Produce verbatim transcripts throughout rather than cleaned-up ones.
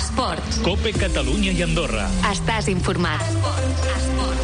Esports. COPE Catalunya i Andorra. Estàs informat. Esports. Esports.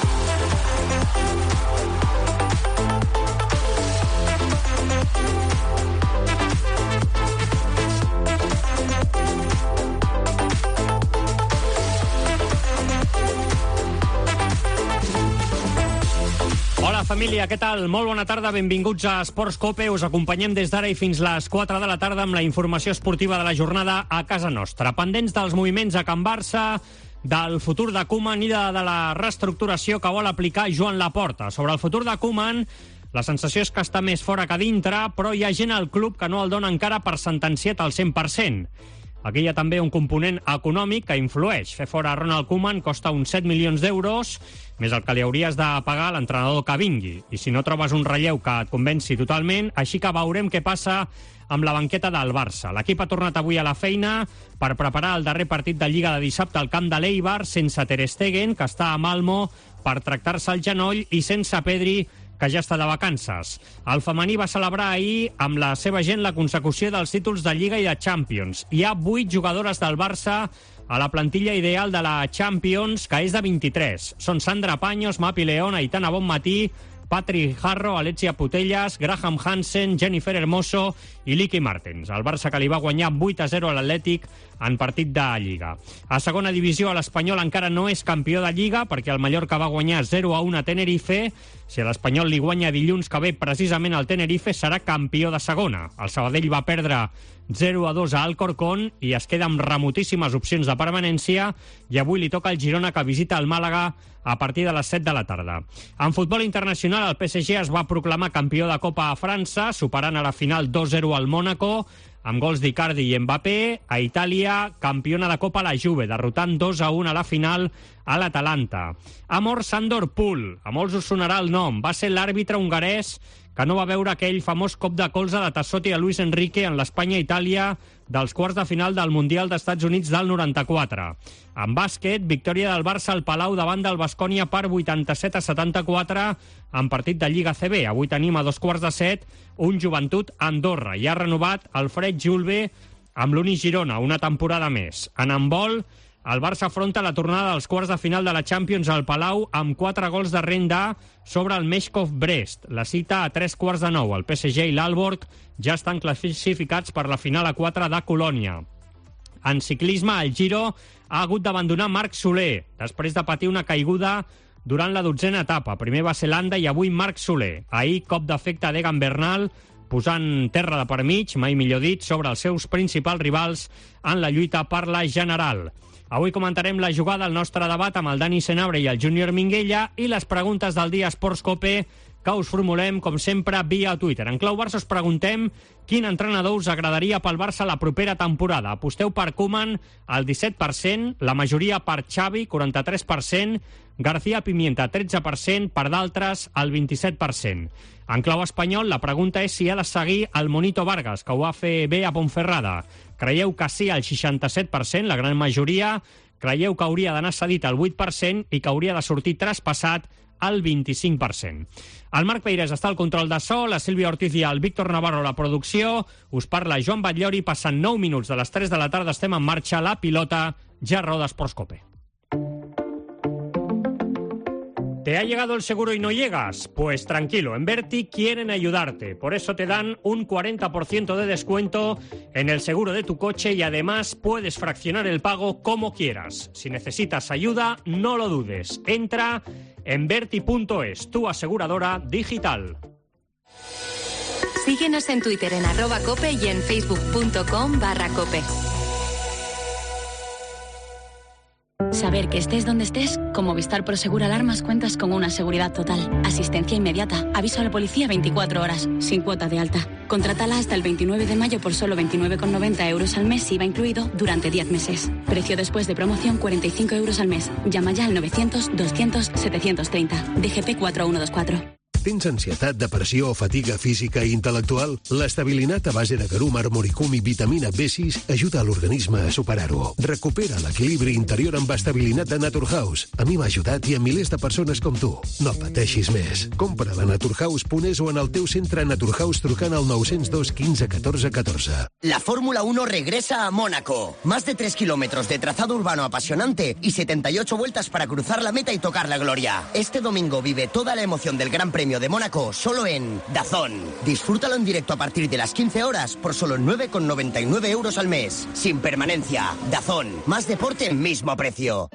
Hola família, què tal? Molt bona tarda, benvinguts a Esports COPE. Us acompanyem des d'ara i fins les quatre de la tarda amb la informació esportiva de la jornada a casa nostra. Pendents dels moviments a Can Barça, del futur de Koeman i de, de la reestructuració que vol aplicar Joan Laporta. Sobre el futur de Koeman, la sensació és que està més fora que dintre, però hi ha gent al club que no el dona encara per sentenciat al cent per cent. Aquí hi ha també un component econòmic que influeix. Fer fora Ronald Koeman costa uns set milions d'euros, més el que li hauries de pagar a l'entrenador que vingui. I si no trobes un relleu que et convenci totalment, així que veurem què passa amb la banqueta del Barça. L'equip ha tornat avui a la feina per preparar el darrer partit de Lliga de dissabte al camp de l'Eibar, sense Ter Stegen, que està a Malmo per tractar-se el genoll, i sense Pedri, que ja està de vacances. El femení va celebrar ahir amb la seva gent la consecució dels títols de Lliga i de Champions. Hi ha vuit jugadores del Barça a la plantilla ideal de la Champions, que és de vint-i-tres. Són Sandra Paños, Mapi León, Aitana Bonmatí, Patrick Harro, Alexia Putellas, Graham Hansen, Jennifer Hermoso i Liqui Martens. El Barça que li va guanyar vuit a zero a l'Atlètic en partit de Lliga. A segona divisió, l'Espanyol encara no és campió de Lliga perquè el Mallorca va guanyar zero a un a Tenerife. Si l'Espanyol li guanya dilluns que ve precisament al Tenerife, serà campió de segona. El Sabadell va perdre zero a dos a Alcorcón i es queda amb remotíssimes opcions de permanència, i avui li toca al Girona, que visita el Màlaga a partir de les set de la tarda. En futbol internacional, el P S G es va proclamar campió de Copa a França, superant a la final dos a zero al Mónaco, amb gols d'Icardi i Mbappé. A Itàlia, campiona de Copa la Juve, derrotant dos a un a la final a l'Atalanta. Amor Sandor Pool, a molts us sonarà el nom, va ser l'àrbitre hongarès que no va veure aquell famós cop de colze de Tassotti a Luis Enrique en l'Espanya-Itàlia dels quarts de final del Mundial d'Estats Units del noranta-quatre. En bàsquet, victòria del Barça al Palau davant del Baskonia per vuitanta-set a setanta-quatre en partit de Lliga C B. Avui tenim a dos quarts de set un Joventut Andorra, i ha renovat el Fred Julve amb l'Uni Girona una temporada més. En handbol, el Barça afronta la tornada dels quarts de final de la Champions al Palau amb quatre gols de renda sobre el Meshkov Brest. La cita a tres quarts de nou. El P S G i l'Aalborg ja estan classificats per la final a quatre de Colònia. En ciclisme, el Giro ha hagut d'abandonar Marc Soler després de patir una caiguda durant la dotzena etapa. Primer va ser Landa i avui Marc Soler. Ahir, cop d'efecte d'Egan Bernal, posant terra de per mig, mai millor dit, sobre els seus principals rivals en la lluita per la general. Avui comentarem la jugada, el nostre debat amb el Dani Senabre i el Júnior Minguella i les preguntes del dia Esports COPE que us formulem, com sempre, via Twitter. En clau Barça us preguntem quin entrenador us agradaria pel Barça la propera temporada. Aposteu per Koeman al disset per cent, la majoria per Xavi, quaranta-tres per cent, García Pimienta, tretze per cent, per d'altres, el vint-i-set per cent. En clau espanyol, la pregunta és si ha de seguir el Monito Vargas, que ho va fer bé a Ponferrada. Creieu que sí al seixanta-set per cent, la gran majoria. Creieu que hauria d'anar cedit al vuit per cent i que hauria de sortir traspassat al vint-i-cinc per cent. El Marc Peirés està al control de so, la Sílvia Ortiz i el Víctor Navarro a la producció. Us parla Joan Batllori, passant nou minuts de les tres de la tarda, estem en marxa, la pilota ja roda Esports COPE. ¿Te ha llegado el seguro y no llegas? Pues tranquilo, en Verti quieren ayudarte. Por eso te dan un cuarenta por ciento de descuento en el seguro de tu coche y además puedes fraccionar el pago como quieras. Si necesitas ayuda, no lo dudes. Entra en Verti punto es, tu aseguradora digital. Síguenos en Twitter en arroba cope y en facebook punto com barra cope. Saber que estés donde estés, con Movistar Prosegur Alarmas cuentas con una seguridad total, asistencia inmediata, aviso a la policía veinticuatro horas, sin cuota de alta. Contrátala hasta el veintinueve de mayo por solo veintinueve con noventa euros al mes, I V A incluido, durante diez meses. Precio después de promoción cuarenta y cinco euros al mes. Llama ya al novecientos, doscientos, setecientos treinta. D G P cuatro uno dos cuatro. Tens ansietat, depressió o fatiga física i intel·lectual? L'estabilinat a base de garum, armoricum i vitamina B sis ajuda a l'organisme a superar-ho. Recupera l'equilibri interior amb estabilinat de Naturhaus. A mi m'ha ajudat i a milers de persones com tu. No pateixis més. Compra a naturhaus punt es o en el teu centre Naturhaus trucant al nou zero dos quinze catorze catorze. La Fórmula uno regresa a Mónaco. Más de tres kilómetros de trazado urbano apasionante y setenta y ocho vueltas para cruzar la meta y tocar la gloria. Este domingo vive toda la emoción del Gran Premio de Mónaco solo en DAZN. Disfrútalo en directo a partir de las quince horas por solo nueve con noventa y nueve euros al mes. Sin permanencia. DAZN. Más deporte, mismo precio.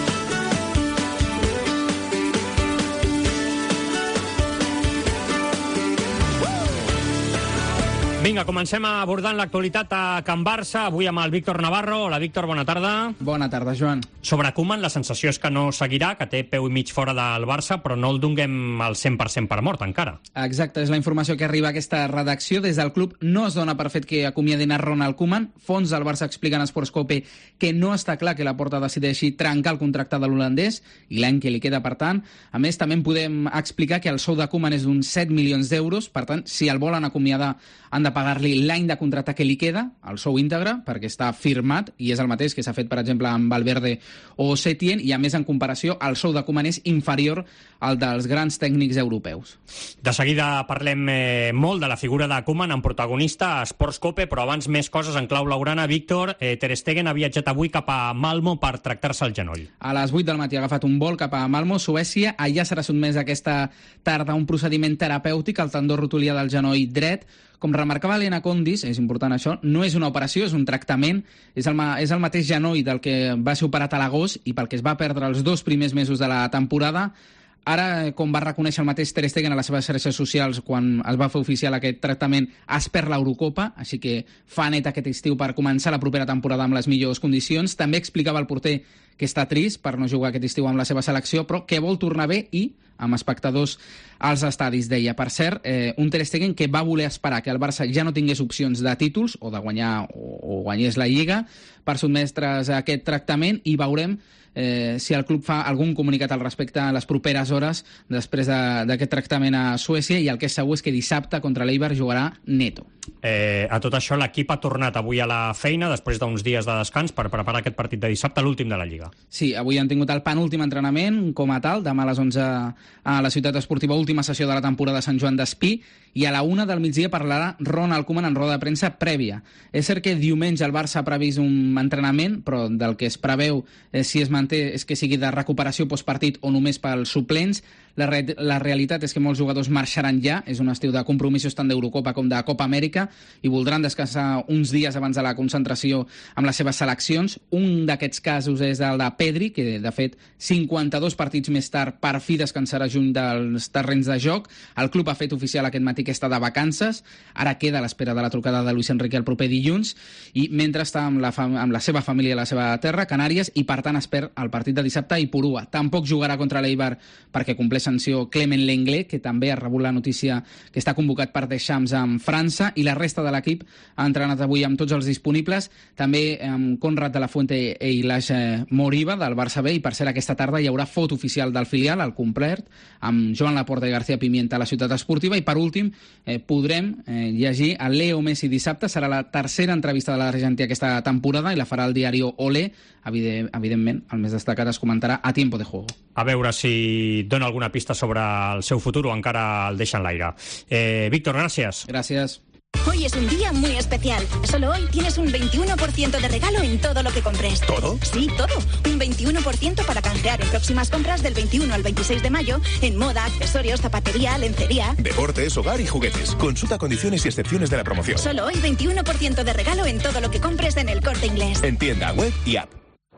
Vinga, comencem abordant l'actualitat a Can Barça, avui amb el Víctor Navarro. Hola, Víctor, bona tarda. Bona tarda, Joan. Sobre Koeman, la sensació és que no seguirà, que té peu i mig fora del Barça, però no el donem al cent per cent per mort, encara. Exacte, és la informació que arriba a aquesta redacció. Des del club no es dona per fet que acomiadin a Ronald Koeman. Fons del Barça expliquen a Sportscope que no està clar que la Porta decideixi trencar el contracte de l'holandès i l'any que li queda, per tant. A més, també podem explicar que el sou de Koeman és d'uns set milions d'euros, per tant, si el volen acomiadar han de pagar-li l'any de contracte que li queda, el sou íntegre, perquè està firmat, i és el mateix que s'ha fet, per exemple, amb Valverde o Setien, i a més, en comparació, el sou de Koeman és inferior al dels grans tècnics europeus. De seguida parlem eh, molt de la figura de Koeman en protagonista a Sportscope, però abans més coses en clau laurana. Víctor, eh, Ter Stegen ha viatjat avui cap a Malmo per tractar-se el genoll. A les vuit del matí ha agafat un vol cap a Malmo, Suècia. Allà serà sotmès aquesta tarda un procediment terapèutic al tendó rotulià del genoll dret. Com remarcava Helena Condis, és important això, no és una operació, és un tractament, és el, ma és el mateix genoll del que va ser operat a l'agost i pel que es va perdre els dos primers mesos de la temporada. Ara, com va reconèixer el mateix Ter Stegen a les seves xarxes socials quan es va fer oficial aquest tractament, es perd l'Eurocopa, així que fa net aquest estiu per començar la propera temporada amb les millors condicions. També explicava el porter que està trist per no jugar aquest estiu amb la seva selecció, però que vol tornar bé i amb espectadors als estadis, deia. Per cert, eh, un Ter Stegen que va voler esperar que el Barça ja no tingués opcions de títols o de guanyar o, o guanyés la Lliga per sotmetre's a aquest tractament, i veurem eh, si el club fa algun comunicat al respecte a les properes hores després d'aquest de, tractament a Suècia, i el que és segur és que dissabte contra l'Eibar jugarà Neto. Eh, a tot això, l'equip ha tornat avui a la feina després d'uns dies de descans per preparar aquest partit de dissabte, l'últim de la Lliga. Sí, avui han tingut el penúltim entrenament com a tal, demà a les onze a la Ciutat Esportiva, última sessió de la temporada a Sant Joan d'Espí, i a la una del migdia parlarà Ronald Koeman en roda de premsa prèvia. És cert que diumenge el Barça ha previst un entrenament, però del que es preveu, eh, si es manté, és que sigui de recuperació postpartit o només pels suplents. La, re la realitat és que molts jugadors marxaran ja, és un estiu de compromisos tant d'Eurocopa com de Copa Amèrica, i voldran descansar uns dies abans de la concentració amb les seves seleccions. Un d'aquests casos és el de Pedri, que de fet cinquanta-dos partits més tard per fi descansarà junt dels terrenys de joc. El club ha fet oficial aquest matí que està de vacances, ara queda a l'espera de la trucada de Luis Enrique el proper dilluns, i mentre està amb la, amb la seva família a la seva terra, Canàries, i per tant es perd el partit de dissabte a Ipurua. Tampoc jugarà contra l'Eibar perquè compleix sanció Clement Lenglet, que també ha rebut la notícia que està convocat per Deschamps en França, i la resta de l'equip ha entrenat avui amb tots els disponibles, també amb Conrad de la Fuente i l'Aix Moriba del Barça B, i per cert aquesta tarda hi haurà foto oficial del filial, al complet, amb Joan Laporta i García Pimienta a la Ciutat Esportiva. I per últim eh, podrem eh, llegir a Leo Messi dissabte. Serà la tercera entrevista de l'Argentina aquesta temporada i la farà el diari Olé. Evident, evidentment, el més destacat es comentarà a Tiempo de Juego. A veure si dona alguna pista sobre el seu futur o encara el deixa en l'aire. Eh, Víctor, gràcies. Gràcies. Hoy es un día muy especial. Solo hoy tienes un veintiuno por ciento de regalo en todo lo que compres. ¿Todo? Sí, todo. Un veintiuno por ciento para canjear en próximas compras del veintiuno al veintiséis de mayo en moda, accesorios, zapatería, lencería. Deportes, hogar y juguetes. Consulta condiciones y excepciones de la promoción. Solo hoy veintiuno por ciento de regalo en todo lo que compres en El Corte Inglés. En tienda, web y app.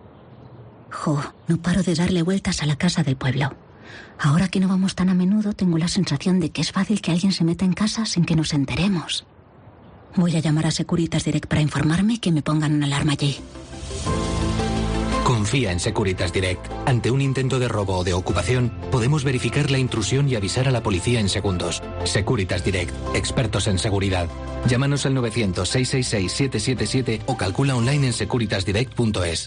Jo, no paro de darle vueltas a la casa del pueblo. Ahora que no vamos tan a menudo, tengo la sensación de que es fácil que alguien se meta en casa sin que nos enteremos. Voy a llamar a Securitas Direct para informarme y que me pongan una alarma allí. Confía en Securitas Direct. Ante un intento de robo o de ocupación, podemos verificar la intrusión y avisar a la policía en segundos. Securitas Direct, expertos en seguridad. Llámanos al novecientos, seiscientos sesenta y seis, setecientos setenta y siete o calcula online en securitas direct punto es.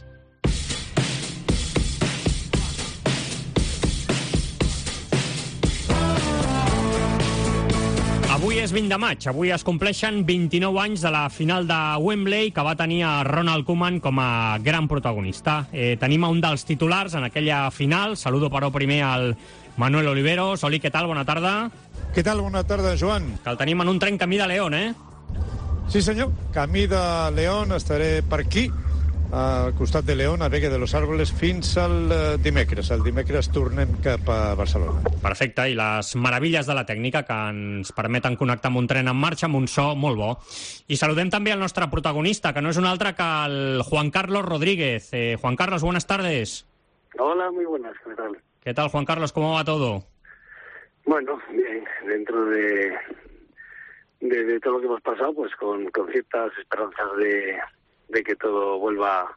vint de maig. Avui es compleixen vint-i-nou anys de la final de Wembley, que va tenir a Ronald Koeman com a gran protagonista. Eh, tenim a un dels titulars en aquella final. Saludo, però, primer al Manuel Oliveros. Oli, què tal? Bona tarda. Què tal? Bona tarda, Joan. Que el tenim en un tren camí de León, eh? Sí, senyor. Camí de León. Estaré per aquí, al costat de León, a Vega de los Árboles, fins al dimecres. El dimecres tornem cap a Barcelona. Perfecte, i les meravilles de la tècnica que ens permeten connectar amb un tren en marxa, amb un so molt bo. I saludem també al nostre protagonista, que no és un altre que el Juan Carlos Rodríguez. Eh, Juan Carlos, buenas tardes. Hola, muy buenas, ¿qué tal? ¿Qué tal, Juan Carlos? ¿Cómo va todo? Bueno, bien, dentro de, de, de todo lo que hemos pasado, pues con, con ciertas esperanzas de... de que todo vuelva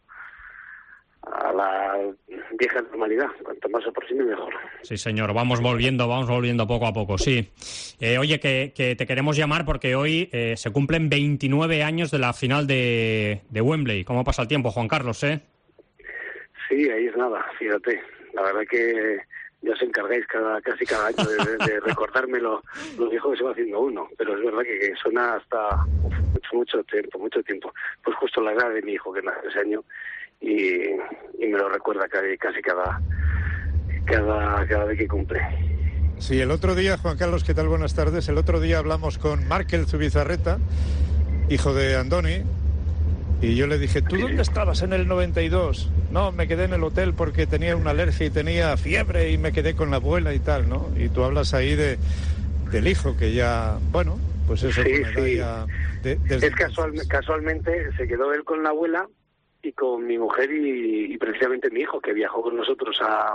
a la vieja normalidad. Cuanto más se aproxime, mejor. Sí, señor. Vamos volviendo, vamos volviendo poco a poco, sí. Eh, oye, que, que te queremos llamar porque hoy eh, se cumplen veintinueve años de la final de, de Wembley. ¿Cómo pasa el tiempo, Juan Carlos, eh? Sí, ahí es nada, fíjate. La verdad que ya os encargáis cada, casi cada año de, de, de recordarme lo, lo viejo que se va haciendo uno, pero es verdad que, que suena hasta uf, mucho, mucho tiempo, mucho tiempo. Pues justo la edad de mi hijo, que nace ese año, y, y me lo recuerda casi, casi cada, cada, cada vez que cumple. Sí, el otro día, Juan Carlos, ¿qué tal? Buenas tardes. El otro día hablamos con Markel Zubizarreta, hijo de Andoni, y yo le dije, ¿tú dónde estabas en el noventa y dos? No, me quedé en el hotel porque tenía una alergia y tenía fiebre y me quedé con la abuela y tal, ¿no? Y tú hablas ahí de del hijo que ya, bueno, pues eso. Sí, sí. Ya de, desde es casual, casualmente se quedó él con la abuela y con mi mujer y, y precisamente mi hijo, que viajó con nosotros a,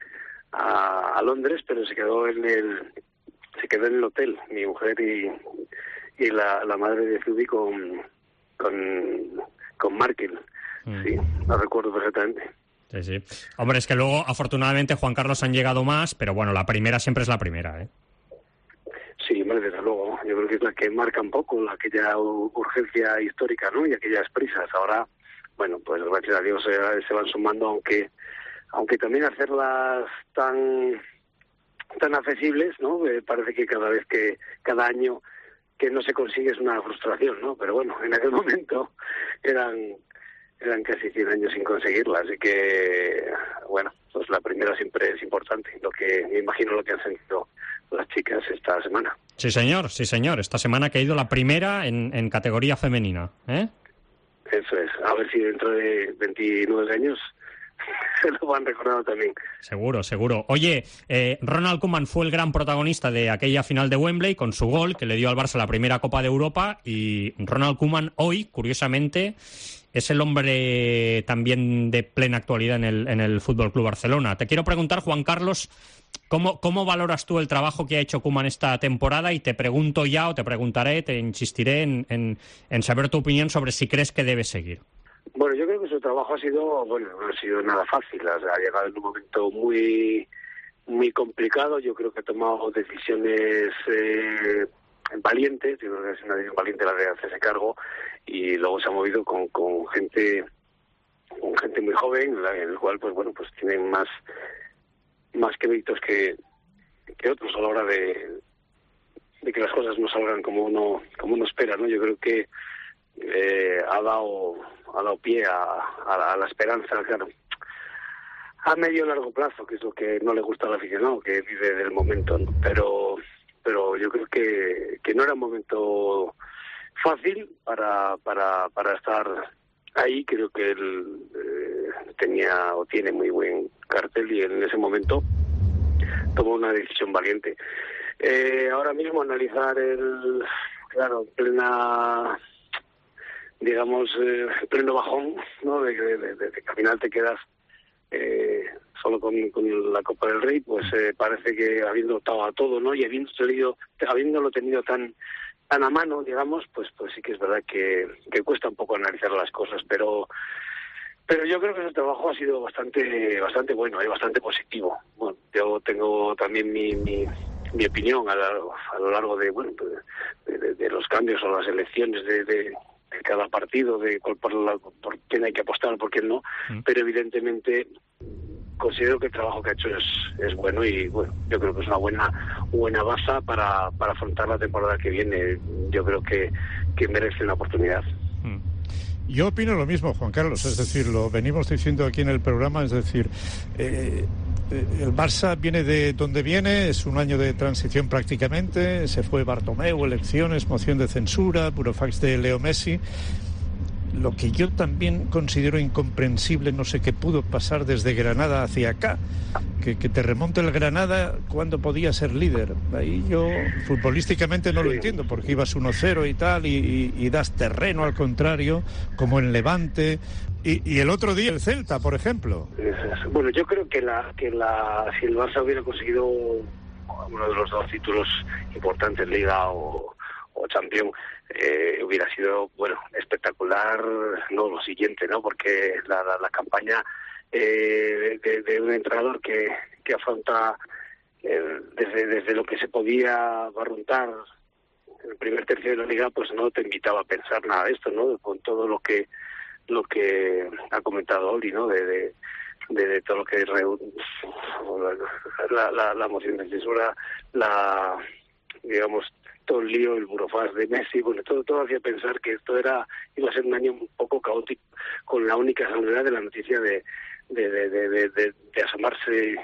a, a Londres, pero se quedó en el se quedó en el hotel, mi mujer y, y la, la madre de Zubi con... con con Markel, mm. sí, lo recuerdo perfectamente. Sí, sí. Hombre, es que luego, afortunadamente, Juan Carlos, han llegado más, pero bueno, la primera siempre es la primera, ¿eh? Sí, hombre, desde luego. Yo creo que es la que marca un poco la, aquella urgencia histórica, ¿no? Y aquellas prisas. Ahora, bueno, pues gracias a Dios se, se van sumando, aunque aunque también hacerlas tan tan accesibles, ¿no? Eh, parece que cada vez que, cada año que no se consigue es una frustración, ¿no? Pero bueno, en aquel momento eran eran casi cien años sin conseguirla, así que, bueno, pues la primera siempre es importante, lo que me imagino lo que han sentido las chicas esta semana. Sí, señor, sí, señor. Esta semana que ha ido la primera en, en categoría femenina, ¿eh? Eso es. A ver si dentro de veintinueve años se lo han recordado también. Seguro, seguro. Oye, eh, Ronald Koeman fue el gran protagonista de aquella final de Wembley con su gol que le dio al Barça la primera Copa de Europa, y Ronald Koeman hoy, curiosamente, es el hombre también de plena actualidad en el, en el Fútbol Club Barcelona. Te quiero preguntar, Juan Carlos, ¿cómo, cómo valoras tú el trabajo que ha hecho Koeman esta temporada? Y te pregunto ya, o te preguntaré, te insistiré en, en, en saber tu opinión sobre si crees que debe seguir. Bueno, yo creo que su trabajo ha sido, bueno, no ha sido nada fácil. O sea, ha llegado en un momento muy muy complicado. Yo creo que ha tomado decisiones eh, valientes. Yo creo que es una decisión valiente la de hacerse cargo, y luego se ha movido con, con gente con gente muy joven, en el cual, pues bueno, pues tienen más más créditos que que otros a la hora de de que las cosas no salgan como uno como uno espera, ¿no? Yo creo que eh, ha dado ha dado pie a, a, a la esperanza, claro, a medio y largo plazo, que es lo que no le gusta al aficionado, que vive del momento, ¿no? Pero pero yo creo que, que no era un momento fácil para para para estar ahí. Creo que él eh, tenía o tiene muy buen cartel, y en ese momento tomó una decisión valiente. Eh, ahora mismo analizar el, claro, plena, digamos, eh, pleno bajón, ¿no? De, de, de, de que al final te quedas eh, solo con, con la Copa del Rey, pues eh, parece que habiendo optado a todo, ¿no? Y habiendo tenido, habiéndolo tenido tan tan a mano, digamos, pues pues sí que es verdad que, que cuesta un poco analizar las cosas, pero pero yo creo que su trabajo ha sido bastante bastante bueno y bastante positivo. Bueno, yo tengo también mi mi, mi opinión a, la, a lo largo de bueno de, de, de los cambios o las elecciones de, de, de cada partido, de cuál por, la, por quién hay que apostar, por quién no, mm. pero evidentemente considero que el trabajo que ha hecho es, es bueno y bueno, yo creo que es una buena buena base para, para afrontar la temporada que viene. Yo creo que, que merece una oportunidad. Yo opino lo mismo, Juan Carlos, es decir, lo venimos diciendo aquí en el programa, es decir, eh, el Barça viene de donde viene, es un año de transición prácticamente, se fue Bartomeu, elecciones, moción de censura, burofax de Leo Messi. Lo que yo también considero incomprensible, no sé qué pudo pasar desde Granada hacia acá, que, que te remonte el Granada cuando podía ser líder. Ahí yo futbolísticamente no sí. lo entiendo, porque ibas uno cero y tal, y, y, y das terreno al contrario, como en Levante, y, y el otro día el Celta, por ejemplo. Bueno, yo creo que la que la si el Barça hubiera conseguido uno de los dos títulos importantes, Liga o, o Champions, Eh, hubiera sido, bueno, espectacular, no lo siguiente, ¿no? Porque la, la, la campaña eh, de, de un entrenador que, que afronta eh, desde, desde lo que se podía barruntar en el primer tercio de la Liga, pues no te invitaba a pensar nada de esto, ¿no? Con todo lo que lo que ha comentado Oli, ¿no? De, de, de, de todo lo que reúne la, la, la moción de censura, la, digamos, todo el lío, el burofax de Messi, bueno, todo todo hacía pensar que esto era iba a ser un año un poco caótico, con la única salvedad de la noticia de de de de, de, de, de asomarse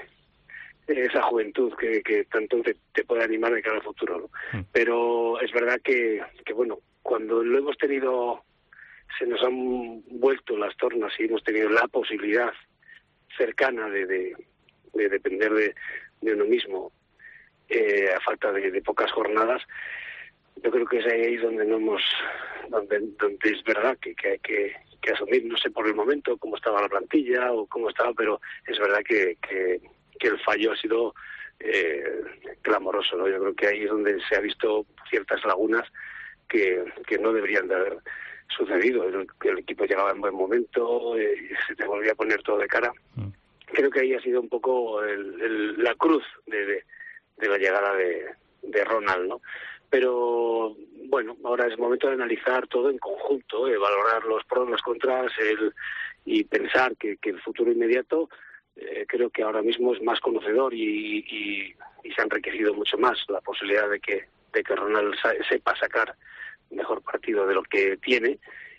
esa juventud que, que tanto te, te puede animar de cara al futuro, ¿no? Mm. Pero es verdad que, que, bueno, cuando lo hemos tenido, se nos han vuelto las tornas y hemos tenido la posibilidad cercana de, de, de depender de, de uno mismo, Eh, a falta de, de pocas jornadas, yo creo que es ahí donde no hemos, donde, donde es verdad que, que hay que, que asumir, no sé por el momento cómo estaba la plantilla o cómo estaba, pero es verdad que, que, que el fallo ha sido eh, clamoroso, ¿no? Yo creo que ahí es donde se ha visto ciertas lagunas que, que no deberían de haber sucedido. El, el equipo llegaba en buen momento, eh, se te volvía a poner todo de cara. Mm. Creo que ahí ha sido un poco el, el, la cruz de, de de la llegada de, de Ronald, ¿no? Pero, bueno, ahora es momento de analizar todo en conjunto, eh, valorar los pros, los contras, el, y pensar que, que el futuro inmediato eh, creo que ahora mismo es más conocedor y, y, y se ha enriquecido mucho más la posibilidad de que, de que Ronald sa- sepa sacar mejor partido de lo que tiene,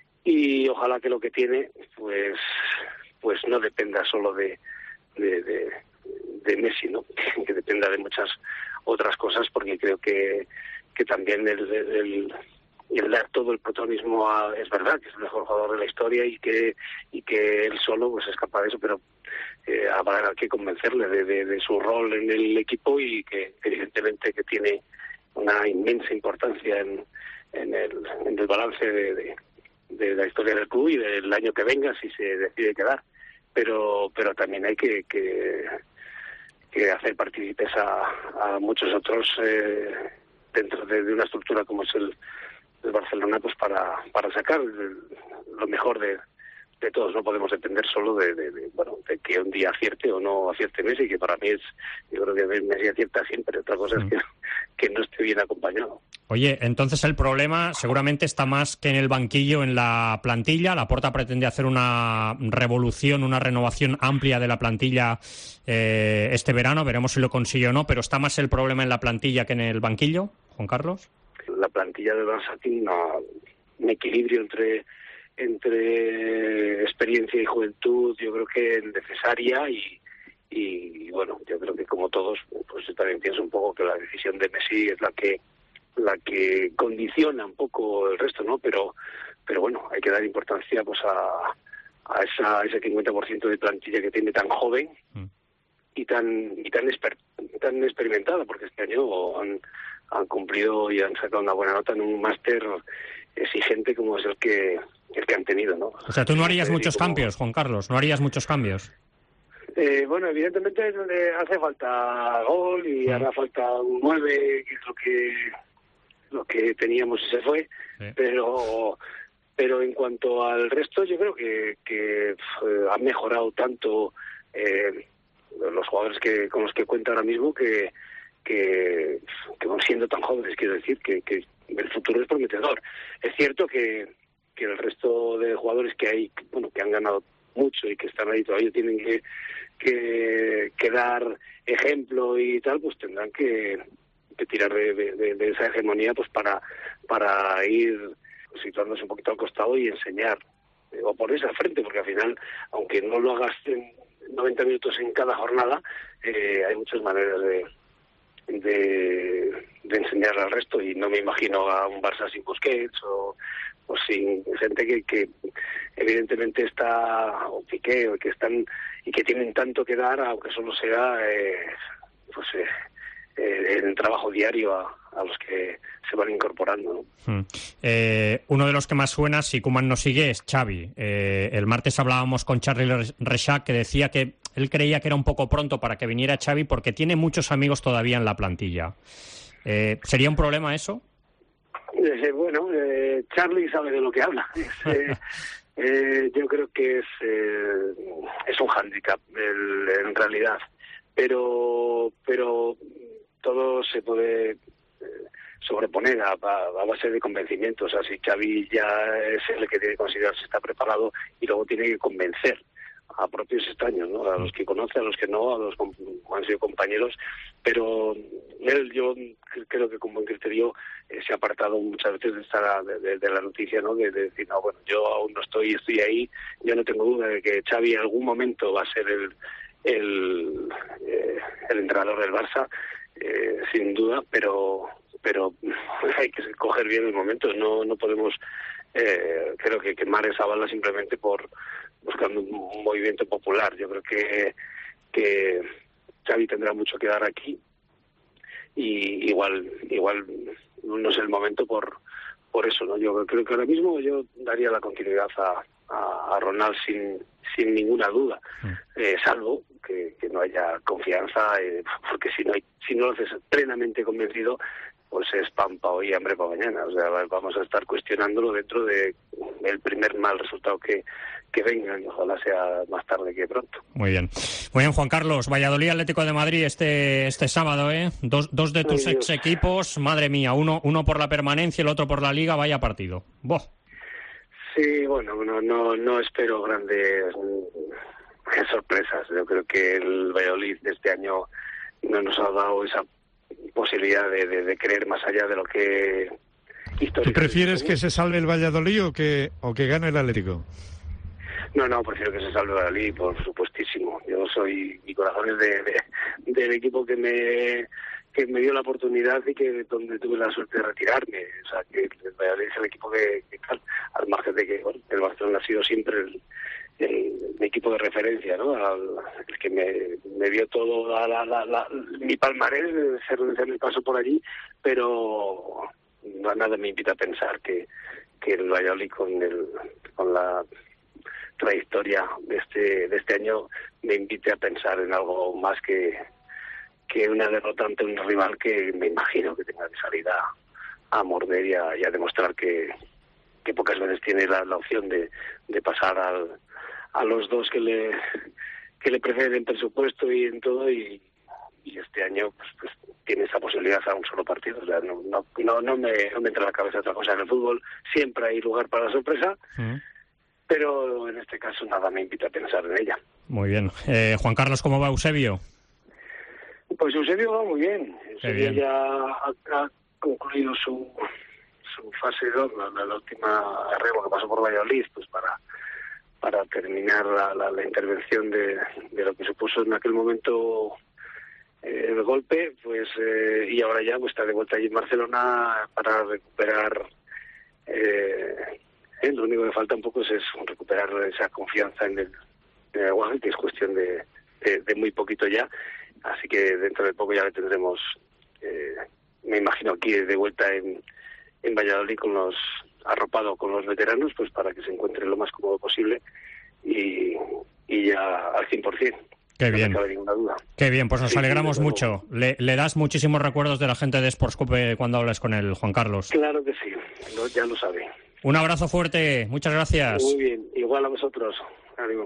y ojalá que lo que tiene pues pues no dependa solo de, de, de de Messi, ¿no? Que dependa de muchas otras cosas, porque creo que que también el, el, el dar todo el protagonismo a, es verdad que es el mejor jugador de la historia y que y que él solo pues es capaz de eso, pero eh, habrá que convencerle de, de, de su rol en el equipo y que evidentemente que tiene una inmensa importancia en, en, el, en el balance de, de, de la historia del club y del año que venga si se decide quedar, pero pero también hay que, que que hacer partícipes a, a muchos otros eh, dentro de, de una estructura como es el, el Barcelona, pues para para sacar el, lo mejor de, de todos. No podemos depender solo de, de, de bueno de que un día acierte o no acierte Messi, que para mí es, yo creo que Messi acierta siempre. Otra cosa es que, que no esté bien acompañado. Oye, entonces el problema seguramente está más que en el banquillo, en la plantilla. Laporta pretende hacer una revolución, una renovación amplia de la plantilla eh, este verano. Veremos si lo consigue o no, pero ¿está más el problema en la plantilla que en el banquillo, Juan Carlos? La plantilla del Barça tiene una, un equilibrio entre entre experiencia y juventud, yo creo que necesaria, y, y bueno, yo creo que como todos, pues yo también pienso un poco que la decisión de Messi es la que la que condiciona un poco el resto, ¿no? Pero pero bueno, hay que dar importancia pues a, a esa a ese cincuenta por ciento de plantilla que tiene tan joven mm. y tan y tan exper, tan experimentada, porque este año han han cumplido y han sacado una buena nota en un máster exigente como es el que el que han tenido, ¿no? O sea, tú no harías muchos como... cambios, Juan Carlos, no harías muchos cambios. Eh, bueno, evidentemente le hace falta gol y mm. hará falta un nueve, que es lo que lo que teníamos y se fue, sí. pero pero en cuanto al resto yo creo que que eh, han mejorado tanto eh, los jugadores que con los que cuenta ahora mismo que que, que van siendo tan jóvenes, quiero decir que, que el futuro es prometedor. Es cierto que que el resto de jugadores que hay, bueno, que han ganado mucho y que están ahí todavía, tienen que, que, que dar ejemplo y tal, pues tendrán que, que tirar de, de, de esa hegemonía pues para, para ir situándose un poquito al costado y enseñar, o ponerse al frente, porque al final, aunque no lo hagas en noventa minutos en cada jornada, eh, hay muchas maneras de, de, de enseñar al resto, y no me imagino a un Barça sin Busquets o, o sin gente que, que evidentemente está, o Piqué, o que están y que tienen tanto que dar, aunque solo sea eh, pues eh, eh, en el trabajo diario a, a los que se van incorporando, ¿no? Hmm. Eh, uno de los que más suena, si Koeman no sigue, es Xavi. Eh, el martes hablábamos con Charlie Rexach, que decía que él creía que era un poco pronto para que viniera Xavi porque tiene muchos amigos todavía en la plantilla. Eh, ¿Sería un problema eso? Eh, bueno, eh, Charlie sabe de lo que habla. Eh, eh, yo creo que es eh, es un hándicap el, en realidad, pero pero todo se puede eh, sobreponer a, a, a base de convencimiento. O sea, si Xavi ya es el que tiene que considerar si está preparado, y luego tiene que convencer a propios extraños, ¿no? A los que conoce, a los que no, a los que han sido compañeros, pero él, yo creo que con buen criterio eh, se ha apartado muchas veces de, esta, de, de, de la noticia, ¿no? De, de decir, no, bueno, yo aún no estoy, estoy ahí, yo no tengo duda de que Xavi en algún momento va a ser el el, eh, el entrenador del Barça, eh, sin duda, pero pero hay que coger bien el momento, no no podemos, eh, creo que quemar esa bala simplemente por buscando un movimiento popular. Yo creo que que Xavi tendrá mucho que dar aquí, y igual igual no es el momento por por eso, ¿no? Yo creo que ahora mismo yo daría la continuidad a, a, a Ronald sin sin ninguna duda, eh, salvo que, que no haya confianza, eh, porque si no hay, si no lo haces plenamente convencido, pues es pan para hoy y hambre para mañana. O sea, vamos a estar cuestionándolo dentro de el primer mal resultado que, que venga, y ojalá sea más tarde que pronto. Muy bien. Muy bien, Juan Carlos. Valladolid Atlético de Madrid este este sábado, ¿eh? Dos, dos de tus ex equipos, madre mía, uno uno por la permanencia y el otro por la Liga, vaya partido. ¡Boh! Sí, bueno, no, no, no espero grandes sorpresas. Yo creo que el Valladolid de este año no nos ha dado esa posibilidad de, de, de creer más allá de lo que históricamente. ¿Tú prefieres que se salve el Valladolid o que o que gane el Atlético? No, no, prefiero que se salve el Valladolid, por supuestísimo. Yo soy, mi corazón es de, de, del equipo que me que me dio la oportunidad y que donde tuve la suerte de retirarme. O sea, que el Valladolid es el equipo que, que al margen de que bueno, el Barcelona ha sido siempre el, el, el equipo de referencia, ¿no? Al, el que me, me dio todo la, la, la, la, mi palmarés de ser, de ser el paso por allí, pero no, nada me invita a pensar que, que el Valladolid con el con la trayectoria de este de este año me invite a pensar en algo más que que una derrota ante un rival que me imagino que tenga que salir a, a morder y a, y a demostrar que, que pocas veces tiene la, la opción de, de pasar al, a los dos que le que le preceden en presupuesto y en todo, y, y este año pues, pues tiene esa posibilidad a un solo partido. O sea, no, no, no, no, me, no me entra a la cabeza otra cosa. En el fútbol siempre hay lugar para la sorpresa, ¿Mm? pero en este caso nada me invita a pensar en ella. Muy bien. Eh, Juan Carlos, ¿cómo va Eusebio? Pues Eusebio va muy bien. Eusebio bien. ya ha, ha concluido su, su fase dos, la, la última arreglo que pasó por Valladolid, pues para para terminar la, la, la intervención de, de lo que supuso en aquel momento eh, el golpe, pues eh, y ahora ya pues está de vuelta allí en Barcelona para recuperar. Eh, eh, lo único que falta un poco es, es recuperar esa confianza en el, en el Aguaje, que es cuestión de, de, de muy poquito ya. Así que dentro de poco ya le tendremos, eh, me imagino, aquí de vuelta en, en Valladolid con los arropado con los veteranos, pues para que se encuentre lo más cómodo posible y, y ya al cien por ciento. Qué no bien. me cabe ninguna duda. Qué bien, pues nos sí, alegramos sí, mucho. Le, le das muchísimos recuerdos de la gente de Sportscope cuando hablas con él, Juan Carlos. Claro que sí, lo, ya lo sabe. Un abrazo fuerte, muchas gracias. Muy bien, igual a vosotros. Ánimo.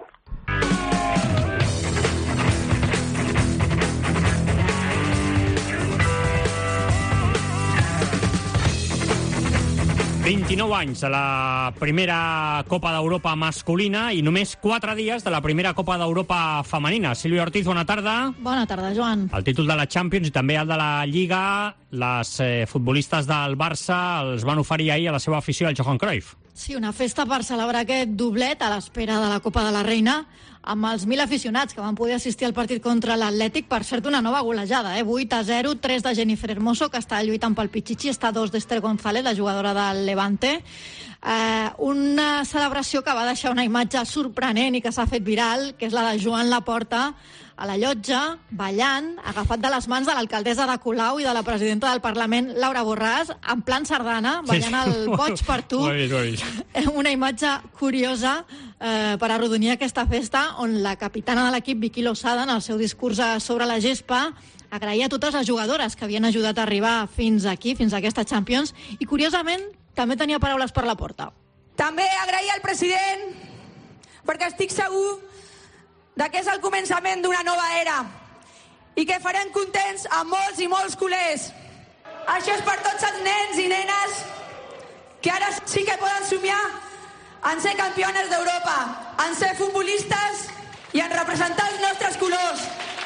vint-i-nou anys de la primera Copa d'Europa masculina i només quatre dies de la primera Copa d'Europa femenina. Sílvia Ortiz, bona tarda. Bona tarda, Joan. El títol de la Champions i també el de la Lliga, les eh, futbolistes del Barça els van oferir ahir a la seva afició al Johan Cruyff. Sí, una festa per celebrar aquest doblet a l'espera de la Copa de la Reina amb els mil aficionats que van poder assistir al partit contra l'Atlètic. Per cert, una nova golejada, eh? vuit a zero, tres de Jennifer Hermoso, que està lluitant pel Pichichi, està dos d'Esther González, la jugadora del Levante. Eh, una celebració que va deixar una imatge sorprenent i que s'ha fet viral, que és la de Joan Laporta a la llotja, ballant, agafat de les mans de l'alcaldessa de Colau i de la presidenta del Parlament, Laura Borràs, en plan sardana, ballant sí, el Boig per tu. Ho he vist, ho he vist. Una imatge curiosa eh, per arrodonir aquesta festa, on la capitana de l'equip, Vicky Losada, en el seu discurs sobre la gespa, agraïa a totes les jugadores que havien ajudat a arribar fins aquí, fins a aquesta Champions, i curiosament també tenia paraules per la porta. També agrair al president, perquè estic segur de que és el començament d'una nova era i que farem contents a molts i molts culers. Això és per tots els nens i nenes que ara sí que poden somiar en ser campiones d'Europa, en ser futbolistes i en representar els nostres colors.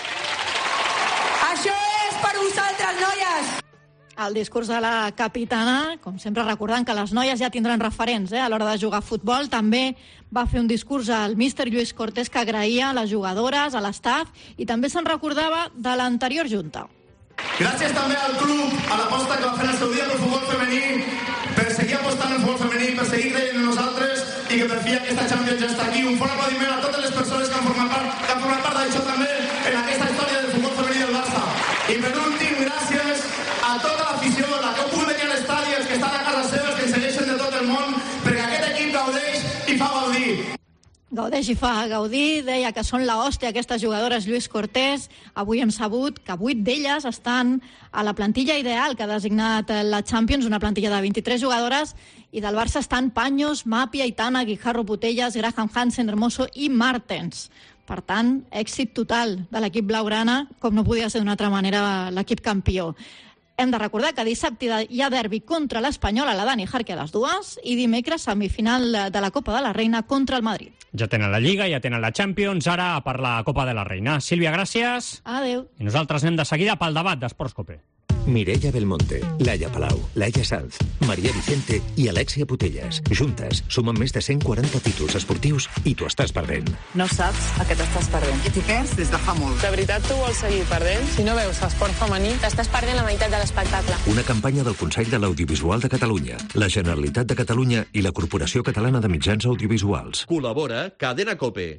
Això és per vosaltres, noies! El discurs de la capitana, com sempre recordant que les noies ja tindran referents eh, a l'hora de jugar a futbol. També va fer un discurs al míster Lluís Cortés que agraïa a les jugadores, a l'estaf, i també se'n recordava de l'anterior junta. Gràcies també al club, a l'aposta que va fer el seu dia pel futbol femení, per seguir apostant el futbol femení, per seguir creient en nosaltres i que per fi aquesta Champions ja està aquí. Un fort aplaudiment a totes les persones que han format part, que han format part d'això també en aquesta història del futbol femení del Barça. I per últim, gràcies a tota l'afició, la que heu pogut venir a l'estadi, els que estan a casa seves, que ens segueixen de tot el món, perquè aquest equip gaudeix i fa gaudir. Gaudeix i fa gaudir, deia que són l'hòstia aquestes jugadores Lluís Cortés. Avui hem sabut que vuit d'elles estan a la plantilla ideal que ha designat la Champions, una plantilla de vint-i-tres jugadores, i del Barça estan Paños, Mapia, Aitana, Guijarro Putellas, Graham Hansen, Hermoso i Martens. Per tant, èxit total de l'equip blaugrana, com no podia ser d'una altra manera l'equip campió. Hem de recordar que dissabte hi ha derbi contra l'Espanyol a la Dani Jarque a les dues i dimecres semifinal de la Copa de la Reina contra el Madrid. Ja tenen la Lliga, ja tenen la Champions, ara per la Copa de la Reina. Sílvia, gràcies. Adéu. I nosaltres anem de seguida pel debat d'Esports Cope. Mireia Belmonte, Laia Palau, Laia Sanz, Maria Vicente i Alexia Putellas. Juntes sumen més de cent quaranta títols esportius i t'ho estàs perdent. No saps a què t'estàs perdent. I t'hi perds des de fa molt. De veritat tu vols seguir perdent? Si no veus esport femení, t'estàs perdent la meitat de l'espectacle. Una campanya del Consell de l'Audiovisual de Catalunya, la Generalitat de Catalunya i la Corporació Catalana de Mitjans Audiovisuals. Col·labora Cadena Cope.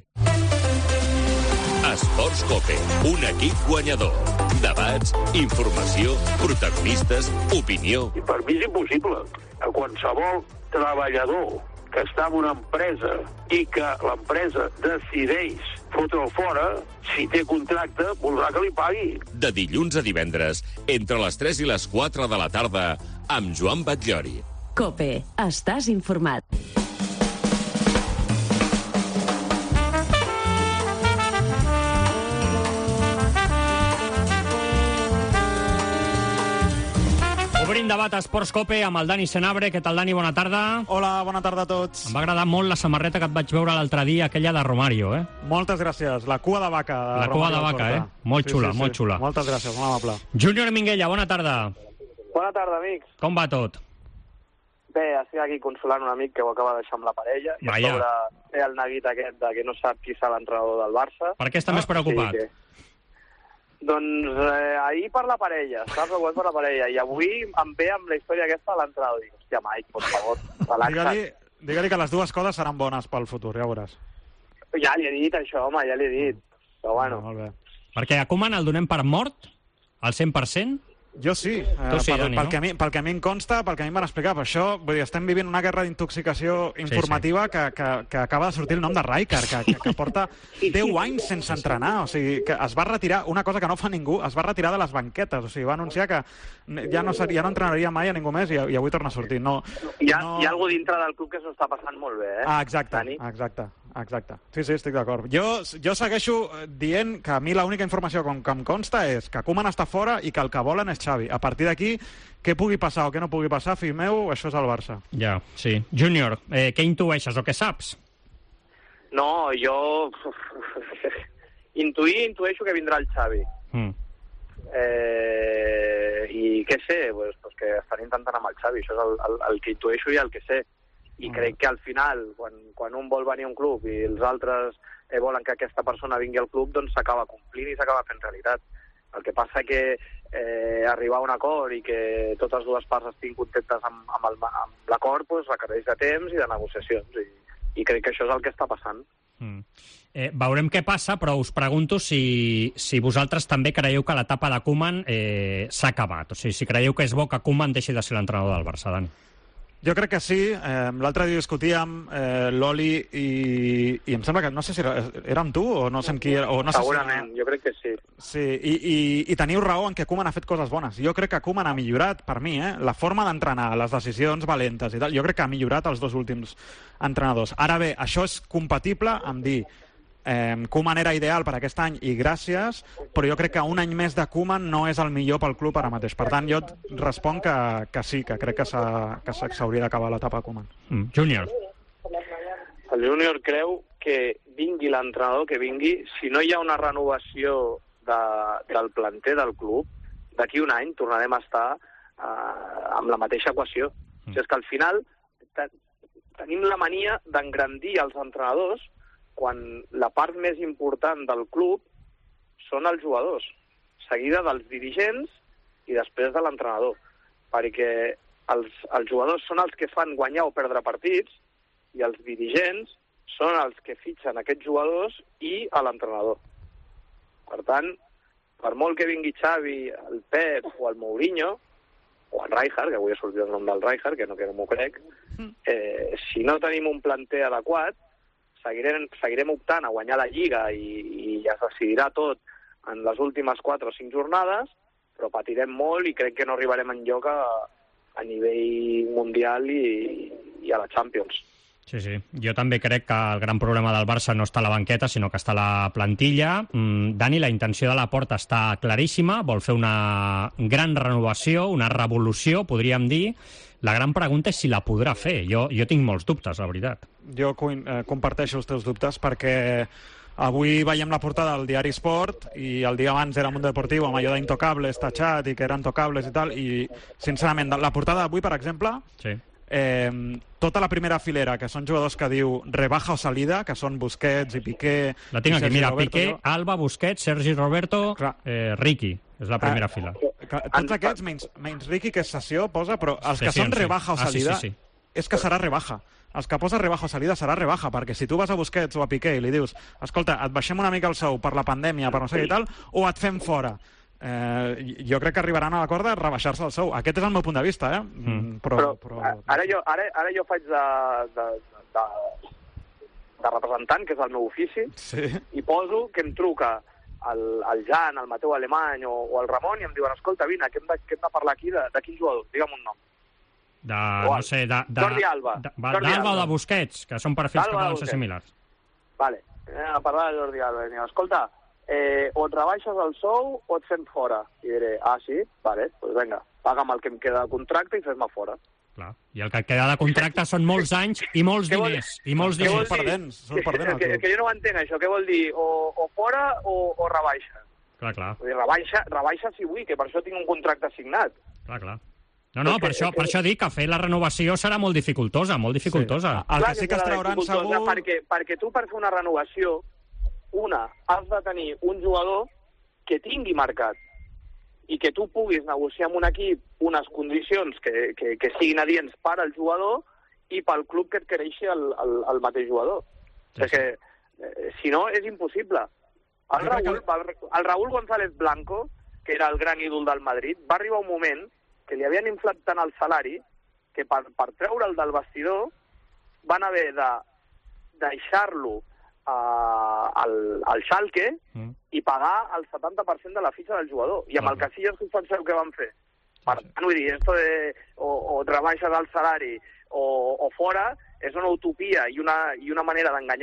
Esports Cope, un equip guanyador. Debats, informació, protagonistes, opinió. I per mi és impossible. A qualsevol treballador que està en una empresa i que l'empresa decideix fotre'l fora, si té contracte, voldrà que li pagui. De dilluns a divendres, entre les tres i les quatre de la tarda, amb Joan Batllori. Cope, estàs informat. Obrim debat a Esports Cope amb el Dani Senabre. Què tal, Dani? Bona tarda. Hola, bona tarda a tots. Em va agradar molt la samarreta que et vaig veure l'altre dia, aquella de Romario, eh? Moltes gràcies. La cua de vaca. De la cua de vaca, eh? Molt sí, xula, sí, molt sí. xula. Moltes gràcies, molt amable. Júnior Minguella, bona tarda. Bona tarda, amics. Com va tot? Bé, estic aquí consolant un amic que ho acaba de deixar amb la parella. I Vaja. sobre té el neguit aquest de que no sap qui serà l'entrenador del Barça. Per què està ah, més preocupat? Sí, que... Doncs eh, ahir per la parella, estava preocupat per la parella, i avui em ve amb la història aquesta de l'entrenador. Dic, hòstia, Mike, per favor, relaxa't. Digue-li digue que les dues coses seran bones pel futur, ja veuràs. Ja li he dit això, home, ja li he dit. Però bueno. Molt bé. Perquè a Koeman el donem per mort? Al cent per cent? Jo sí, eh, sí pel, Dani, pel, no? que a mi, pel que a mi em consta, pel que a mi em van explicar. Per això, vull dir, estem vivint una guerra d'intoxicació informativa sí, sí. Que, que, que acaba de sortir el nom de Rijkaard, que, que, que porta deu anys sense entrenar. O sigui, que es va retirar, una cosa que no fa ningú, es va retirar de les banquetes. O sigui, va anunciar que ja no, ja no entrenaria mai a ningú més i, i avui torna a sortir. No, hi, ha, no... hi ha algú dintre del club que s'ho està passant molt bé, eh? Ah, exacte, Dani? exacte. exacte. Sí, sí, estic d'acord. Jo, jo segueixo dient que a mi l'única informació que, que em consta és que Koeman està fora i que el que volen és Xavi. A partir d'aquí, què pugui passar o què no pugui passar, fill meu, això és el Barça. Ja, sí. Júnior, eh, què intueixes o què saps? No, jo... Intuir, intueixo que vindrà el Xavi. Mm. Eh, I què sé? Pues, pues que estan intentant amb el Xavi. Això és el, el, el que intueixo i el que sé. I mm. crec que al final, quan, quan un vol venir a un club i els altres eh, volen que aquesta persona vingui al club, doncs s'acaba complint i s'acaba fent realitat. El que passa que eh, arribar a un acord i que totes dues parts estiguin contentes amb, amb, el, amb l'acord pues, requereix de temps i de negociacions. I, i crec que això és el que està passant. Mm. Eh, veurem què passa, però us pregunto si, si vosaltres també creieu que l'etapa de Koeman eh, s'ha acabat. O sigui, si creieu que és bo que Koeman deixi de ser l'entrenador del Barça, Dani. Jo crec que sí. Eh, L'altre dia discutíem eh, l'Oli i, i em sembla que, no sé si era, era amb tu o no sé amb qui era. O no Segurament, sé si... jo crec que sí. Sí, i, i, i teniu raó en que Koeman ha fet coses bones. Jo crec que Koeman ha millorat, per mi, eh, la forma d'entrenar, les decisions valentes i tal. Jo crec que ha millorat els dos últims entrenadors. Ara bé, això és compatible amb dir eh, Koeman era ideal per aquest any i gràcies, però jo crec que un any més de Koeman no és el millor pel club ara mateix. Per tant, jo et responc que, que sí, que crec que s'hauria d'acabar l'etapa de Koeman. Mm. Júnior. El Júnior creu que vingui l'entrenador que vingui, si no hi ha una renovació de, del planter del club, d'aquí un any tornarem a estar eh, amb la mateixa equació. Mm. O sigui, és que al final te, tenim la mania d'engrandir els entrenadors quan la part més important del club són els jugadors, seguida dels dirigents i després de l'entrenador, perquè els, els jugadors són els que fan guanyar o perdre partits i els dirigents són els que fitxen aquests jugadors i a l'entrenador. Per tant, per molt que vingui Xavi, el Pep o el Mourinho, o el Rijkaard, que avui ha sortit el nom del Rijkaard, que no, que no m'ho crec, eh, si no tenim un planter adequat, Seguirem, seguirem optant a guanyar la Lliga i, i es decidirà tot en les últimes quatre o cinc jornades, però patirem molt i crec que no arribarem enlloc a, a nivell mundial i, i a la Champions. Sí, sí. Jo també crec que el gran problema del Barça no està a la banqueta, sinó que està a la plantilla. Mm, Dani, la intenció de Laporta està claríssima, vol fer una gran renovació, una revolució, podríem dir. La gran pregunta és si la podrà fer. Jo, jo tinc molts dubtes, la veritat. Jo eh, comparteixo els teus dubtes perquè avui veiem la portada del diari Sport i el dia abans era Mundo Deportivo amb allò d'Intocables, tachat i que eren tocables i tal, i sincerament, la portada d'avui, per exemple, sí. eh, tota la primera filera, que són jugadors que diu rebaja o salida, que són Busquets i Piqué... La tinc aquí, mira, Roberto, Piqué, jo... Alba, Busquets, Sergi Roberto, eh, Ricky. És la primera ah, fila. Tots aquests, menys, menys Ricky, que és sessió, posa, però els que són rebaja o salida, ah, sí, sí, sí. és que serà rebaja. Els que posa rebaja o salida serà rebaja, perquè si tu vas a Busquets o a Piqué i li dius escolta, et baixem una mica el sou per la pandèmia, per no sé què i tal, o et fem fora. Eh, jo crec que arribaran a l'acord de rebaixar-se el sou. Aquest és el meu punt de vista, eh? Mm. Però, però, però... Ara, jo, ara, ara jo faig de, de, de, de representant, que és el meu ofici, sí. i poso que em truca el, el Jan, el Mateu Alemany o, o el Ramon i em diuen, escolta, vine, que hem de, que hem de parlar aquí de, de quin jugador, digue'm un nom. De, no sé, de... de Jordi Alba. D'Alba o de Busquets, que són perfils que poden ser similars. Vale, anem a parlar de Jordi Alba. I diu, escolta, eh, o et rebaixes el sou o et fem fora. I diré, ah, sí? Vale, doncs pues vinga, paga'm el que em queda de contracte i fes-me fora. Clar. I el que queda de contracte són molts anys i molts diners. I molts diners. Són perdents. Són perdents que, que, que jo no ho entenc, això. Què vol dir? O, o fora o, o rebaixa? Clar, clar. Vull dir, rebaixa, rebaixa si vull, que per això tinc un contracte signat. Clar, clar. No, no, per, que, això, que... per això dic que fer la renovació serà molt dificultosa, molt dificultosa. Sí. El que sí que es trauran segur... Perquè, perquè tu per fer una renovació, una, has de tenir un jugador que tingui mercat i que tu puguis negociar amb un equip unes condicions que, que, que siguin adients per al jugador i pel club que et quereixi el, el, el mateix jugador. Sí, perquè, sí. Eh, si no, és impossible. El Raúl, el, el Raúl González Blanco, que era el gran ídol del Madrid, va arribar un moment que li havien inflat tant el salari que per, per treure'l del vestidor van haver de deixar-lo uh, al, al Schalke mm. i pagar el setanta per cent de la fitxa del jugador. I amb mm. el Casillas que penseu què van fer? Per tant, vull dir, esto de o, o rebaixes el salari o, o fora és una utopia i una, i una manera d'enganyar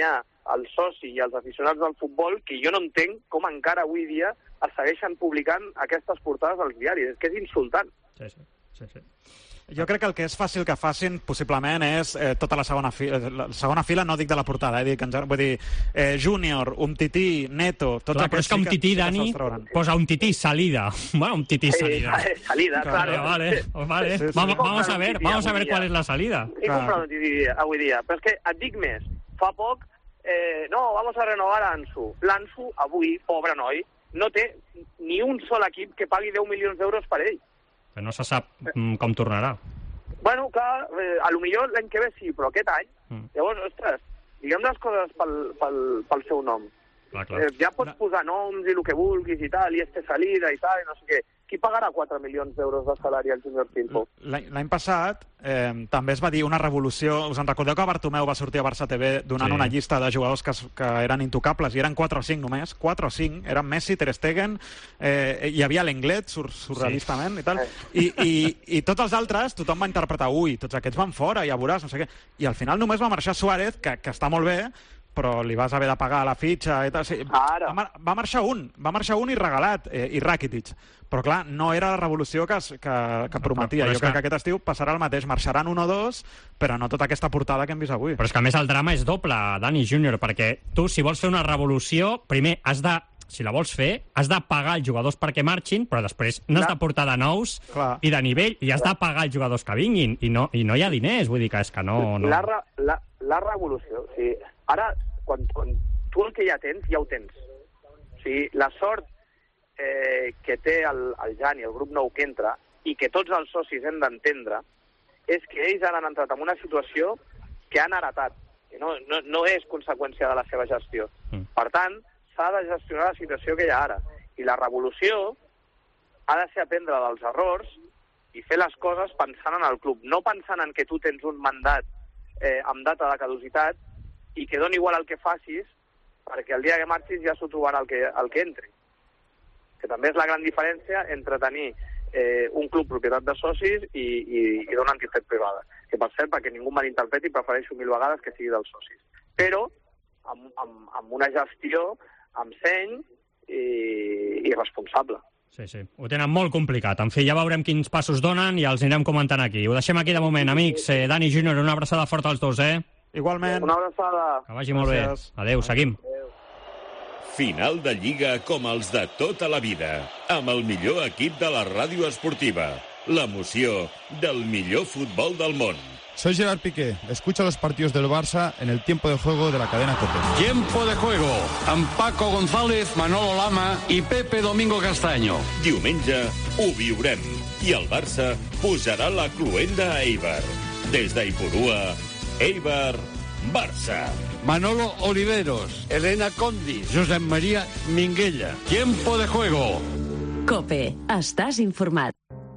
el soci i els aficionats del futbol, que jo no entenc com encara avui dia es segueixen publicant aquestes portades als diaris. És que és insultant. Sí, sí, sí, sí. Jo crec que el que és fàcil que facin, possiblement, és eh, tota la segona fila. La segona fila no dic de la portada, eh, dic, vull dir, eh, Júnior, Umtiti, Neto... Tots Clar, però és que Umtiti, Dani, posa Umtiti salida. Bueno, Umtiti salida. Eh, salida, claro. Vale, vale, vale. Sí, sí. Vamos, vamos a ver, vamos a ver cuál es la salida. He comprat Umtiti avui dia, però és que et dic més. Fa poc, eh, no, vamos a renovar a Ansu. L'Ansu, avui, pobre noi, no té ni un sol equip que pagui deu milions d'euros per ell. Que no se sap mm, com tornarà. Bueno, clar, eh, a lo millor l'any que ve sí, però aquest any... Mm. Llavors, ostres, diguem les coses pel, pel, pel seu nom. Clar, clar. Eh, ja pots posar noms i el que vulguis i tal, i este salida i tal, i no sé què. Qui pagarà quatre milions d'euros de salari al Júnior Firpo? L'any passat eh, també es va dir una revolució. Us en recordeu que Bartomeu va sortir a Barça T V donant sí. una llista de jugadors que, que eren intocables, i eren quatre o cinc només, quatre o cinc, eren Messi, Ter Stegen, eh, hi havia l'Englet, sur surrealistament, sí. i tal, I, i, i tots els altres, tothom va interpretar, ui, tots aquests van fora, ja veuràs, no sé què, i al final només va marxar Suárez, que, que està molt bé, però li vas haver de pagar la fitxa i tal. Sí, va, va marxar un, va marxar un i regalat, eh, i Rakitic. Però clar, no era la revolució que, que, que prometia. Jo crec que aquest estiu passarà el mateix. Marxaran un o dos, però no tota aquesta portada que hem vist avui. Però és que a més el drama és doble, Dani Júnior, perquè tu, si vols fer una revolució, primer has de, si la vols fer, has de pagar els jugadors perquè marxin, però després n'has de portar de nous clar. I de nivell, i has de pagar els jugadors que vinguin, i no, i no hi ha diners, vull dir que és que no... no... La, la, la revolució, o sigui, ara, quan, quan tu el que ja tens, ja ho tens. O sigui, la sort eh, que té el, el Jan i el grup nou que entra, i que tots els socis hem d'entendre, és que ells han entrat en una situació que han heretat, que no, no, no és conseqüència de la seva gestió. Mm. Per tant, s'ha de gestionar la situació que hi ha ara. I la revolució ha de ser aprendre dels errors i fer les coses pensant en el club, no pensant en que tu tens un mandat eh, amb data de caducitat i que doni igual el que facis, perquè el dia que marxis ja s'ho trobarà el que, el que entri. Que també és la gran diferència entre tenir eh, un club propietat de socis i, i, i d'una entitat privada. Que per cert, perquè ningú malinterpreti, prefereixo mil vegades que sigui dels socis. Però amb, amb, amb una gestió, amb seny i, i responsable. Sí, sí. Ho tenen molt complicat. En fi, ja veurem quins passos donen i els anirem comentant aquí. Ho deixem aquí de moment, amics. Eh, Dani Júnior, una abraçada forta als dos, eh? Igualment. Una abraçada. Que vagi molt Gràcies. Bé. Adéu, seguim. Adéu. Final de Lliga com els de tota la vida, amb el millor equip de la ràdio esportiva. L'emoció del millor futbol del món. Soy Gerard Piqué. Escucha los partidos del Barça en el tiempo de juego de la cadena COPE. Tiempo de juego amb Paco González, Manolo Lama i Pepe Domingo Castaño. Diumenge ho viurem i el Barça posarà la cluenda a Eibar. Des d'Ipurua, Eibar, Barça. Manolo Oliveros, Elena Condi, Josep María Minguella. Tiempo de juego. COPE. Estàs informat.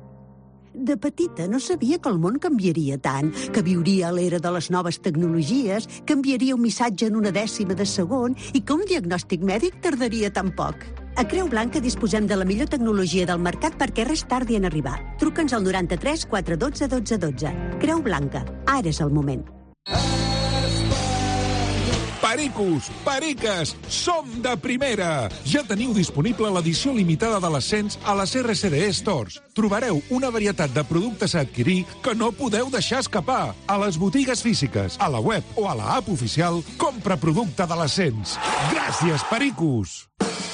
De petita no sabia que el món canviaria tant, que viuria a l'era de les noves tecnologies, que enviaria un missatge en una dècima de segon i que un diagnòstic mèdic tardaria tan poc. A Creu Blanca disposem de la millor tecnologia del mercat perquè res tardi en arribar. Truca'ns al noranta-tres quatre cents i dotze dotze dotze. Creu Blanca. Ara és el moment. Pericos, periques, som de primera! Ja teniu disponible l'edició limitada de l'Ascens a les R C D E Stores. Trobareu una varietat de productes a adquirir que no podeu deixar escapar. A les botigues físiques, a la web o a la app oficial, compra producte de l'Ascens. Gràcies, pericos!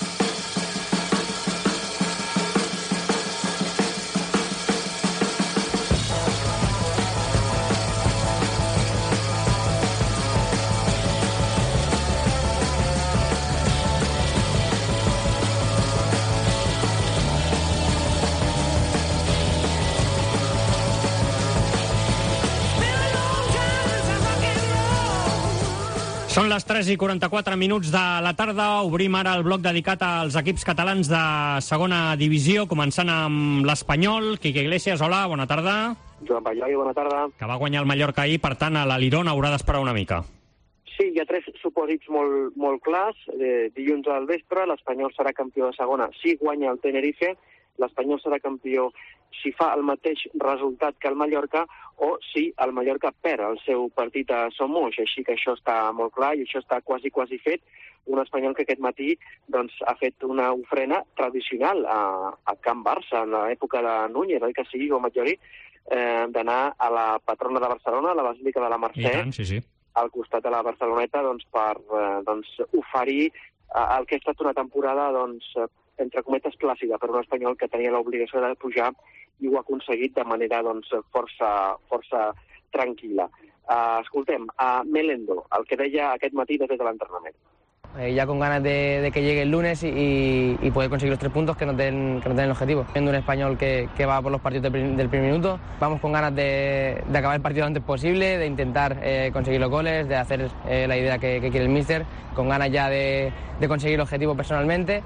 Són les tres i quaranta-quatre minuts de la tarda. Obrim ara el bloc dedicat als equips catalans de segona divisió, començant amb l'Espanyol. Quique Iglesias, hola, bona tarda. Joan Balloi, bona tarda. Que va guanyar el Mallorca ahir, per tant, a l'Alirón haurà d'esperar una mica. Sí, hi ha tres supòsits molt, molt clars. Eh, dilluns al vespre, l'Espanyol serà campió de segona. Si guanya el Tenerife, l'Espanyol serà campió si fa el mateix resultat que el Mallorca o si el Mallorca perd el seu partit a Somos. Així que això està molt clar i això està quasi, quasi fet. Un espanyol que aquest matí doncs, ha fet una ofrena tradicional a, a Can Barça, en l'època de Núñez, oi que sí, o Matllori, eh, d'anar a la patrona de Barcelona, a la Basílica de la Mercè, tant, sí, sí. al costat de la Barceloneta, doncs, per eh, doncs, oferir eh, el que ha estat una temporada, doncs, entre cometes, plàcida per un espanyol que tenia l'obligació de pujar i ho ha aconseguit de manera doncs, força, força tranquil·la. Uh, escoltem, a Melendo, el que deia aquest matí des de l'entrenament. Eh, ya con ganas de, de que llegue el lunes y, y, y poder conseguir los tres puntos que nos den, que nos den el objetivo. Siendo un español que, que va por los partidos del, del primer minuto, vamos con ganas de, de acabar el partido lo antes posible, de intentar eh, conseguir los goles, de hacer eh, la idea que, que quiere el míster, con ganas ya de, de conseguir el objetivo personalmente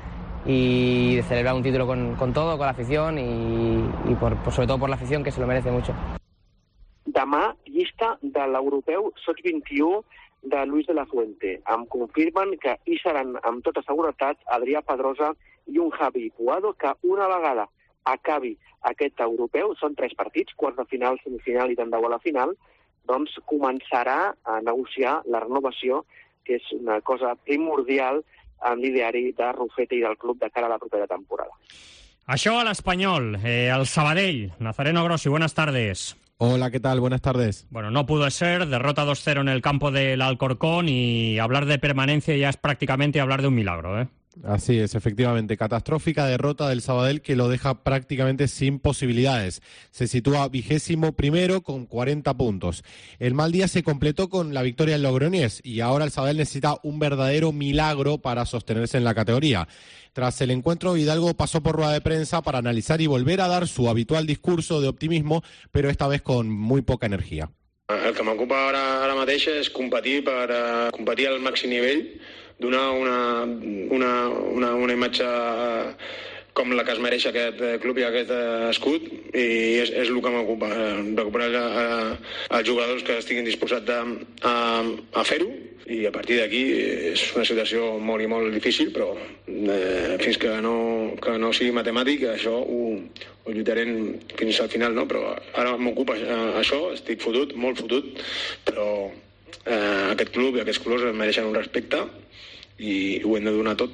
y de celebrar un título con, con todo, con la afición y, y por, por, sobre todo por la afición, que se lo merece mucho. Demà, llista de l'europeu Sots vint-i-u de Luis de la Fuente. Em confirmen que hi seran amb tota seguretat Adrià Pedrosa i un Javi Puado, que una vegada acabi aquest europeu, són tres partits, quarts de final, semifinal i tant de bo a la final, doncs començarà a negociar la renovació, que és una cosa primordial en l'ideari de Rufete i del club de cara a la propera temporada. Això a l'Espanyol, eh, el Sabadell. Nazareno Grossi, buenas tardes. Hola, ¿qué tal? Buenas tardes. Bueno, no pudo ser, derrota dos cero en el campo del Alcorcón y hablar de permanencia ya es prácticamente hablar de un milagro, ¿eh? Así es, efectivamente. Catastrófica derrota del Sabadell que lo deja prácticamente sin posibilidades. Se sitúa vigésimo primero con cuarenta puntos. El mal día se completó con la victoria en Logroñés y ahora el Sabadell necesita un verdadero milagro para sostenerse en la categoría. Tras el encuentro, Hidalgo pasó por rueda de prensa para analizar y volver a dar su habitual discurso de optimismo, pero esta vez con muy poca energía. El que m'ocupa ara, ara mateix és competir per uh, competir al màxim nivell, donar una, una, una, una imatge uh, com la que es mereix aquest club i aquest uh, escut, i és, és el que m'ocupa, uh, recuperar uh, els jugadors que estiguin disposats a, a, a fer-ho, i a partir d'aquí és una situació molt i molt difícil, però eh, fins que no, que no sigui matemàtic, això ho, ho lluitarem fins al final, no? Però ara m'ocupa eh, això, estic fotut, molt fotut, però eh, aquest club i aquests colors es mereixen un respecte i ho hem de donar tot.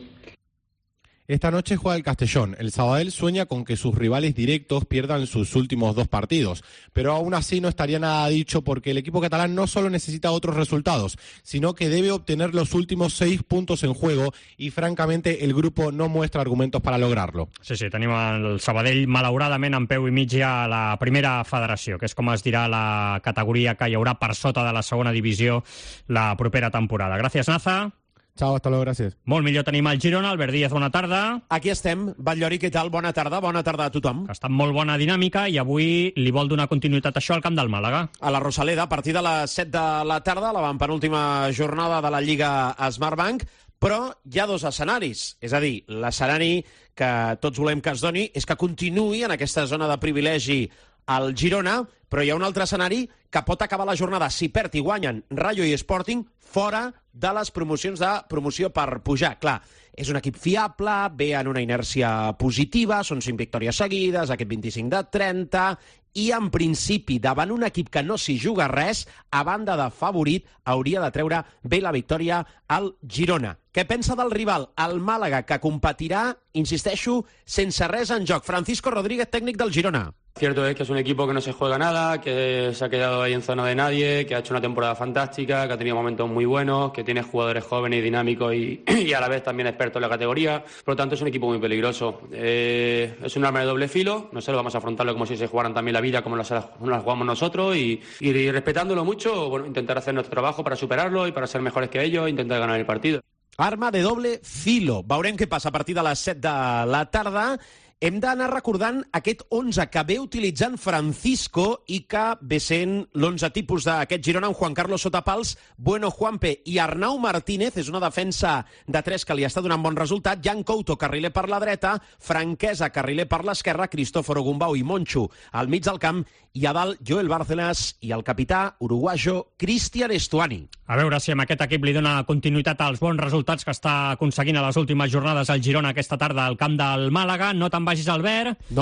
Esta noche juega el Castellón. El Sabadell sueña con que sus rivales directos pierdan sus últimos dos partidos, pero aún así no estaría nada dicho porque el equipo catalán no solo necesita otros resultados, sino que debe obtener los últimos seis puntos en juego y francamente el grupo no muestra argumentos para lograrlo. Sí, sí, tenim el Sabadell malauradament en peu i mig ja a la primera federació, que és com es dirà la categoria que hi haurà per sota de la segona divisió la propera temporada. Gràcies, Naza. Chao, hasta luego, gracias. Molt millor tenim el Girona, Albert Díaz, bona tarda. Aquí estem. Batllori, què tal? Bona tarda, bona tarda a tothom. Està amb molt bona dinàmica i avui li vol donar continuïtat a això al camp del Màlaga. A la Rosaleda, a partir de les set de la tarda, la penúltima jornada de la Lliga Smartbank, però hi ha dos escenaris. És a dir, l'escenari que tots volem que es doni és que continuï en aquesta zona de privilegi al Girona, però hi ha un altre escenari que pot acabar la jornada, si perd i guanyen Rayo i Sporting, fora de les promocions de promoció per pujar. Clar, és un equip fiable, ve en una inèrcia positiva, són cinc victòries seguides, aquest vint-i-cinc de trenta, i en principi, davant un equip que no s'hi juga res, a banda de favorit, hauria de treure bé la victòria al Girona. Què pensa del rival? El Màlaga, que competirà, insisteixo, sense res en joc. Francisco Rodríguez, tècnic del Girona. Cierto es que es un equipo que no se juega nada, que se ha quedado ahí en zona de nadie, que ha hecho una temporada fantástica, que ha tenido momentos muy buenos, que tiene jugadores jóvenes y dinámicos y, y a la vez también expertos en la categoría. Por lo tanto, es un equipo muy peligroso. Eh, es un arma de doble filo. Nosotros vamos a afrontarlo como si se jugaran también la vida, como nos la jugamos nosotros, y, y, y respetándolo mucho, bueno, intentar hacer nuestro trabajo para superarlo y para ser mejores que ellos e intentar ganar el partido. Arma de doble filo. Veurem què passa a partir de les set de la tarda. Hem d'anar recordant aquest onze que ve utilitzant Francisco i que ve sent l'onze tipus d'aquest Girona amb Juan Carlos Sotapals, Bueno Juanpe i Arnau Martínez. És una defensa de tres que li està donant bon resultat. Jan Couto, carriler per la dreta, Franquesa, carriler per l'esquerra, Cristóforo Gumbau i Moncho al mig del camp, i a dalt Joel Bárcenas i el capità uruguayo Cristian Estuani. A veure si amb aquest equip li dona continuïtat als bons resultats que està aconseguint a les últimes jornades el Girona aquesta tarda al camp del Màlaga. No te'n vagis, Albert. No.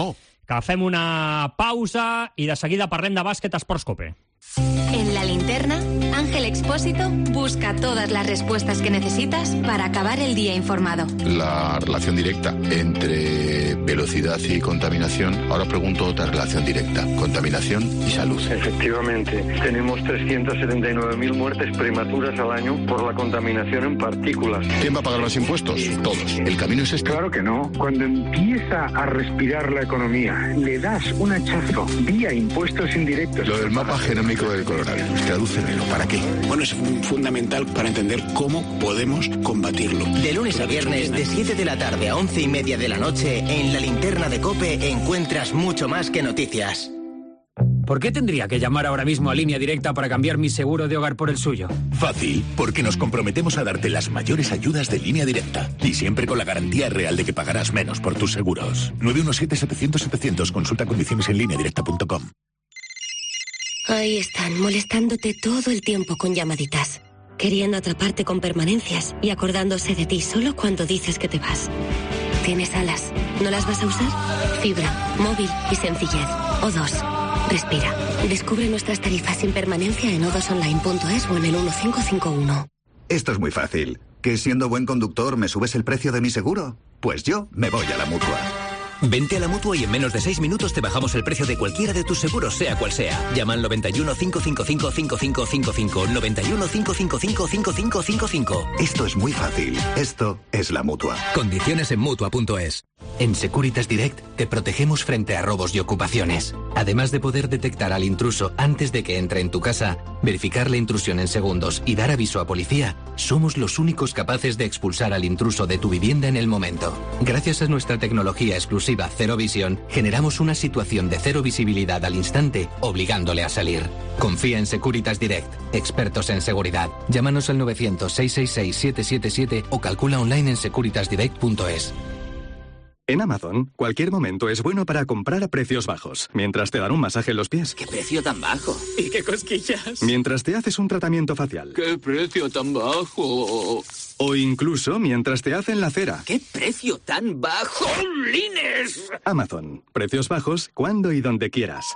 que fem una pausa i de seguida parlem de bàsquet a Esports Cope. En La Linterna, Ángel Expósito busca todas las respuestas que necesitas para acabar el día informado. La relación directa entre velocidad y contaminación. Ahora pregunto otra relación directa, contaminación y salud. Efectivamente, tenemos trescientas setenta y nueve mil muertes prematuras al año por la contaminación en partículas. ¿Quién va a pagar los impuestos? Todos. ¿El camino es este? Claro que no. Cuando empieza a respirar la economía, le das un hachazo vía impuestos indirectos. Lo del mapa genómico del coronavirus, tradúcemelo, ¿para qué? Bueno, es fundamental para entender cómo podemos combatirlo. De lunes a viernes, de siete de la tarde a once y media de la noche, en La Linterna de COPE encuentras mucho más que noticias. ¿Por qué tendría que llamar ahora mismo a Línea Directa para cambiar mi seguro de hogar por el suyo? Fácil, porque nos comprometemos a darte las mayores ayudas de Línea Directa. Y siempre con la garantía real de que pagarás menos por tus seguros. nueve uno siete, setecientos, setecientos. Consulta condiciones en línea directa punto com. Ahí están, molestándote todo el tiempo con llamaditas, queriendo atraparte con permanencias y acordándose de ti solo cuando dices que te vas. ¿Tienes alas? ¿No las vas a usar? Fibra, móvil y sencillez. O dos. Respira. Descubre nuestras tarifas sin permanencia en o dos online punto es o en el uno cinco cinco uno. Esto es muy fácil. ¿Que siendo buen conductor me subes el precio de mi seguro? Pues yo me voy a la Mutua. Vente a la Mutua y en menos de seis minutos te bajamos el precio de cualquiera de tus seguros, sea cual sea. Llama al noventa y uno, cinco cinco cinco, cinco cinco cinco cinco, noventa y uno, cinco cinco cinco, cinco cinco cinco cinco. Esto es muy fácil. Esto es la Mutua. Condiciones en Mutua punto es. En Securitas Direct te protegemos frente a robos y ocupaciones. Además de poder detectar al intruso antes de que entre en tu casa, verificar la intrusión en segundos y dar aviso a policía, somos los únicos capaces de expulsar al intruso de tu vivienda en el momento. Gracias a nuestra tecnología exclusiva Cero Visión, generamos una situación de cero visibilidad al instante, obligándole a salir. Confía en Securitas Direct, expertos en seguridad. Llámanos al novecientos, seiscientos sesenta y seis, siete siete siete o calcula online en securitas direct punto es. En Amazon, cualquier momento es bueno para comprar a precios bajos, mientras te dan un masaje en los pies. ¿Qué precio tan bajo? ¿Y qué cosquillas? Mientras te haces un tratamiento facial. ¿Qué precio tan bajo? O incluso mientras te hacen la cera. ¿Qué precio tan bajo? ¡Lines! Amazon, precios bajos cuando y donde quieras.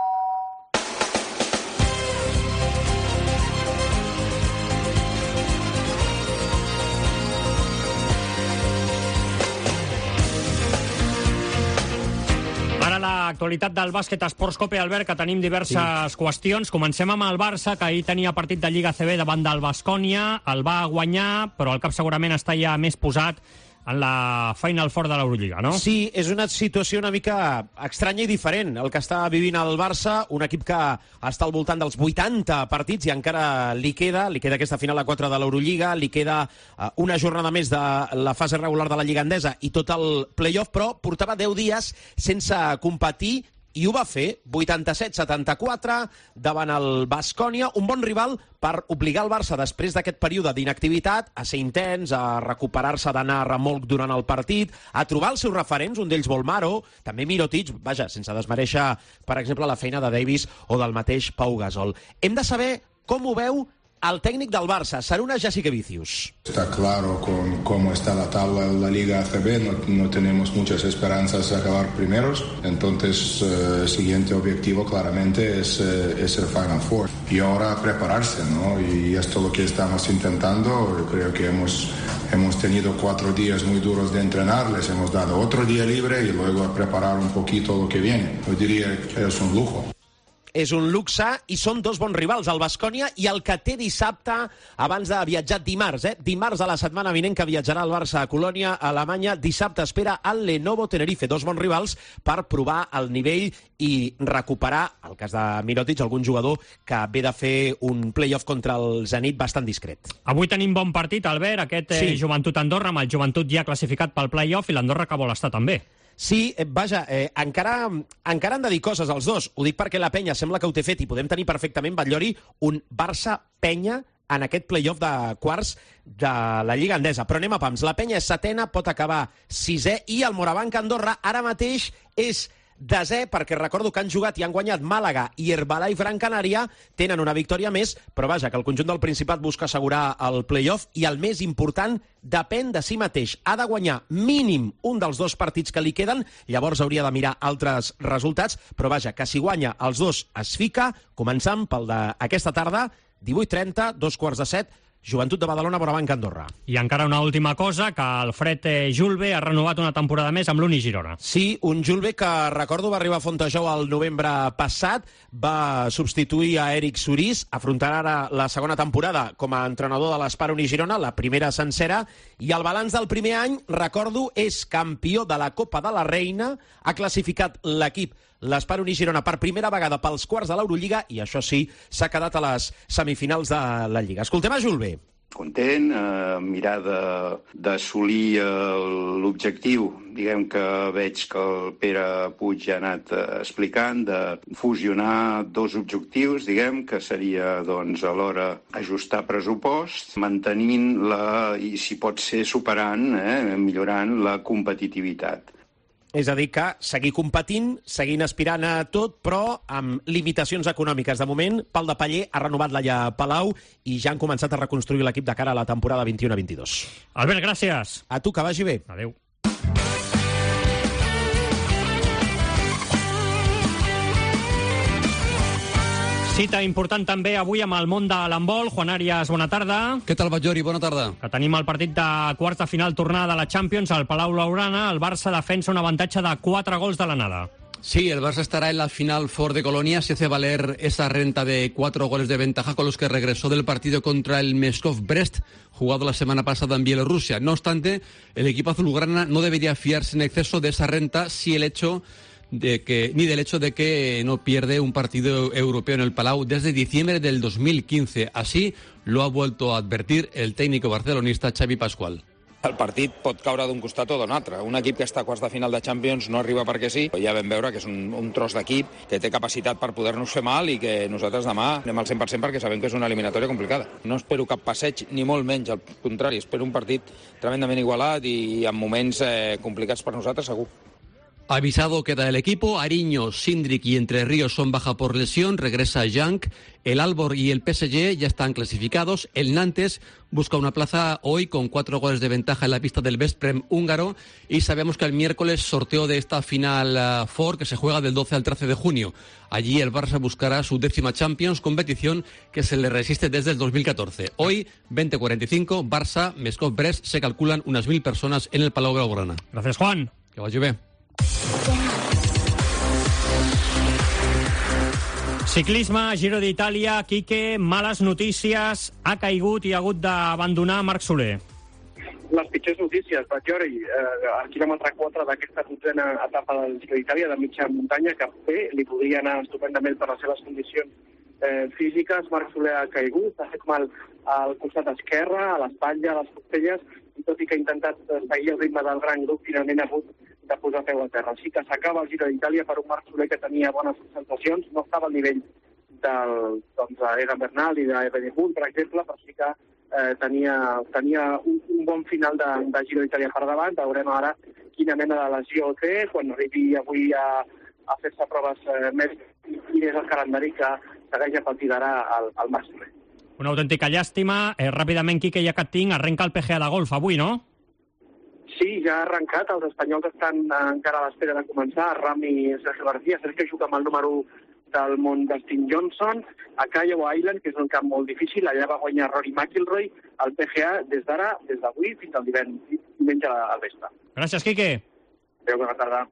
L'actualitat del bàsquet a Esports Cope, Albert, que tenim diverses sí. qüestions. Comencem amb el Barça, que ahir tenia partit de Lliga A C B davant del Baskonia, el va guanyar, però el cap segurament està ja més posat en la Final Four de l'Eurolliga, no? Sí, és una situació una mica estranya i diferent, el que està vivint el Barça, un equip que està al voltant dels vuitanta partits i encara li queda, li queda aquesta final a quatre de l'Eurolliga, li queda uh, una jornada més de la fase regular de la Lliga Endesa i tot el play-off, però portava deu dies sense competir i ho va fer, vuitanta-set a setanta-quatre davant el Baskonia, un bon rival per obligar el Barça després d'aquest període d'inactivitat a ser intens, a recuperar-se, d'anar a remolc durant el partit, a trobar els seus referents, un d'ells Volmaro, també Mirotic, vaja, sense desmereixer, per exemple, la feina de Davis o del mateix Pau Gasol. Hem de saber com ho veu el técnico del Barça, Sarunas Jasikevičius. Está claro con cómo está la tabla de la Liga A C B, no, no tenemos muchas esperanzas de acabar primeros, entonces el eh, siguiente objetivo claramente es, eh, es el Final Four. Y ahora prepararse, ¿no? Y esto es lo que estamos intentando. Yo creo que hemos, hemos tenido cuatro días muy duros de entrenar, les hemos dado otro día libre y luego a preparar un poquito lo que viene. Yo diría que es un lujo. És un luxe i són dos bons rivals, el Baskonia i el que té dissabte abans de viatjar dimarts. Eh? Dimarts de la setmana vinent que viatjarà el Barça a Colònia, a Alemanya. Dissabte espera el Lenovo Tenerife, dos bons rivals per provar el nivell i recuperar, el cas de Mirotic, algun jugador que ve de fer un play-off contra el Zenit bastant discret. Avui tenim bon partit, Albert, aquest eh, sí. Joventut Andorra, amb el Joventut ja classificat pel play-off i l'Andorra que vol estar també. Sí, eh, vaja, eh, encara, encara han de dir coses els dos. Ho dic perquè la penya sembla que ho té fet i podem tenir perfectament, Batllori, un Barça-Penya en aquest play-off de quarts de la Lliga Endesa. Però anem a pams. La penya és setena, pot acabar sisè i el Morabanc Andorra ara mateix és desè, perquè recordo que han jugat i han guanyat Màlaga i Herbalife Gran Canària, tenen una victòria més, però vaja, que el conjunt del Principat busca assegurar el play-off i el més important, depèn de si mateix. Ha de guanyar mínim un dels dos partits que li queden, llavors hauria de mirar altres resultats, però vaja, que si guanya els dos es fica, començant pel d'aquesta tarda, divuit trenta, dos quarts de set, Joventut de Badalona, Borabanca, Andorra. I encara una última cosa, que el Fred Julve ha renovat una temporada més amb l'Uni Girona. Sí, un Julve que, recordo, va arribar a Fontejau el novembre passat, va substituir a Eric Surís, afrontarà ara la segona temporada com a entrenador de l'Espar Uni Girona, la primera sencera, i el balanç del primer any, recordo, és campió de la Copa de la Reina, ha classificat l'equip l'Espar Uni Girona per primera vegada pels quarts de l'Eurolliga i això sí, s'ha quedat a les semifinals de la Lliga. Escoltem a Julve. Content, eh, mirar d'assolir eh, l'objectiu, diguem que veig que el Pere Puig ja ha anat eh, explicant, de fusionar dos objectius, diguem que seria doncs, alhora ajustar pressupost, mantenint la, i si pot ser superant, eh, millorant la competitivitat. És a dir, que seguir competint, seguint aspirant a tot, però amb limitacions econòmiques. De moment, Pal de Paller ha renovat l'Alla Palau i ja han començat a reconstruir l'equip de cara a la temporada vint-i-un vint-i-dos. Albert, gràcies. A tu, que vagi bé. Adéu. Cita important també avui amb el món de l'handbol. Juan Arias, bona tarda. Què tal, Batllori? Bona tarda. Que tenim el partit de quarta final tornada de la Champions al Palau Blaugrana. El Barça defensa un avantatge de quatre gols de l'anada. Sí, el Barça estará en la final Ford de Colonia. Se hace valer esa renta de cuatro goles de ventaja con los que regresó del partido contra el Meskov Brest, jugado la semana pasada en Bielorrusia. No obstante, el equipo azulgrana no debería fiarse en exceso de esa renta si el hecho de que, ni del hecho de que no pierde un partido europeo en el Palau desde diciembre del dos mil quince. Así lo ha vuelto a advertir el técnico barcelonista Xavi Pascual. El partit pot caure d'un costat o d'un altre. Un equip que està a quarts de final de Champions no arriba perquè sí. Ja vam veure que és un, un tros d'equip que té capacitat per poder-nos fer mal i que nosaltres demà anem al cent per cent perquè sabem que és una eliminatòria complicada. No espero cap passeig, ni molt menys, al contrari. Espero un partit tremendament igualat i en moments eh, complicats per nosaltres, segur. Avisado queda el equipo. Ariño, Sindric y Entre Ríos son baja por lesión. Regresa Jank. El Albor y el P S G ya están clasificados. El Nantes busca una plaza hoy con cuatro goles de ventaja en la pista del Veszprém húngaro. Y sabemos que el miércoles sorteo de esta final uh, Four que se juega del doce al trece de junio. Allí el Barça buscará su décima Champions, competición que se le resiste desde el dos mil catorce. Hoy, veinte cuarenta y cinco, Barça, Meskov Brest, se calculan unas mil personas en el Palau Blaugrana. Gracias, Juan. Que vaya bé. Ciclisme, Giro d'Itàlia, Quique, males notícies, ha caigut i ha hagut d'abandonar Marc Soler. Les pitjors notícies, Batllori, eh, al quilòmetre quatre d'aquesta dotzena etapa del Giro d'Itàlia de mitja muntanya, que bé, li podria anar estupendament per les seves condicions eh, físiques. Marc Soler ha caigut, ha fet mal al costat esquerre, a l'espatlla, a les costelles, i tot i que ha intentat seguir el ritme del gran grup, finalment ha hagut de posar peu a terra. Així que s'acaba el Giro d'Itàlia per un Marc Soler que tenia bones sensacions, no estava al nivell del, doncs, d'Egan Bernal i d'Evenepoel, per exemple, però sí que eh, tenia, tenia un, un bon final de, de Giro d'Itàlia per davant. Veurem ara quina mena de lesió té, quan arribi avui a, a fer-se proves eh, més, quin és el calendari que segueix a patir d'ara al, al Marc Soler. Una autèntica llàstima. Eh, ràpidament, Quique, ja que et tinc, arrenca el P G A de golf avui, no? Sí, ja ha arrencat. Els espanyols estan encara a l'espera de començar. Rami, Sergio García, Sergio juga amb el número del món Dustin Johnson. A Kiowa Island, que és un camp molt difícil, allà va guanyar Rory McIlroy. El P G A des d'ara, des d'avui fins al divendres, diumenge al vespre. Gràcies, Quique. Adéu, bona tarda.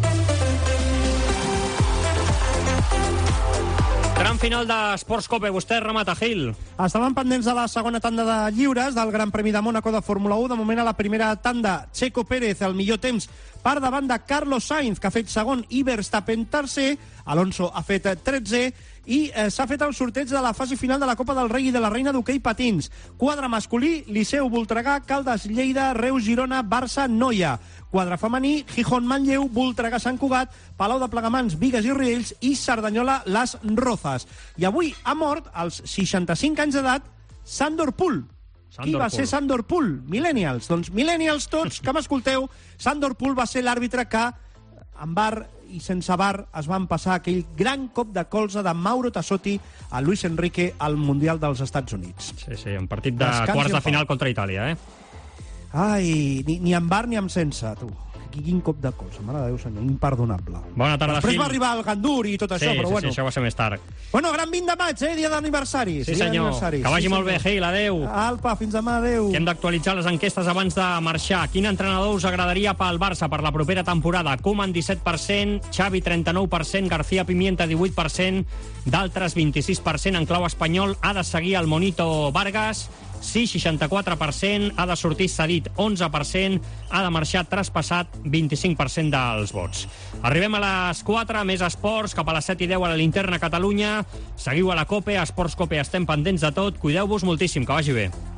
Gran final d'Esports Cope. Vostè remata, Gil. Estaven pendents de la segona tanda de lliures del Gran Premi de Mònaco de Fórmula u. De moment, a la primera tanda, Checo Pérez, el millor temps per davant de Carlos Sainz, que ha fet segon, i Verstappen tercer. Alonso ha fet tretze i eh, s'ha fet el sorteig de la fase final de la Copa del Rei i de la Reina d'Hoquei Patins. Quadre masculí, Liceu Voltregà, Caldes Lleida, Reus Girona, Barça Noia. Quadre femení, Gijón Manlleu, Voltregà Sant Cugat, Palau de Plegamans, Bigues i Riells i Cerdanyola Las Rozas. I avui ha mort, als seixanta-cinc anys d'edat, Sandor Pool. Qui va ser Sandor Pool? Millennials. Doncs millennials tots, que m'escolteu, Sandor Pool va ser l'àrbitre que amb bar i sense bar es van passar aquell gran cop de colze de Mauro Tassotti a Luis Enrique al Mundial dels Estats Units. Sí, sí, en partit de Descans quarts i de final contra Itàlia, eh? Ai, ni, ni amb bar ni amb sense, tu. Quin cop de colze, mare de Déu, senyor, imperdonable. Bona tarda, Després Gil. va arribar el Gandur i tot Sí, això, però sí, bueno. sí, això va ser més tard. Bueno, gran vint de maig, eh? Dia d'aniversari. Sí, senyor. Que vagi molt bé, Gil, adeu. Alpa, fins demà, adeu. Que hem d'actualitzar les enquestes abans de marxar. Quin entrenador us agradaria pel Barça per la propera temporada? Koeman, disset per cent, Xavi, trenta-nou per cent, García Pimienta, divuit per cent, d'altres, vint-i-sis per cent. En clau espanyol ha de seguir el Monito Vargas, sí, seixanta-quatre per cent, ha de sortir cedit, onze per cent, ha de marxar traspassat, vint-i-cinc per cent dels vots. Arribem a les quatre, més esports, cap a les set i deu a la Linterna Catalunya. Seguiu a la COPE, a Esports COPE, estem pendents de tot. Cuideu-vos moltíssim, que vagi bé.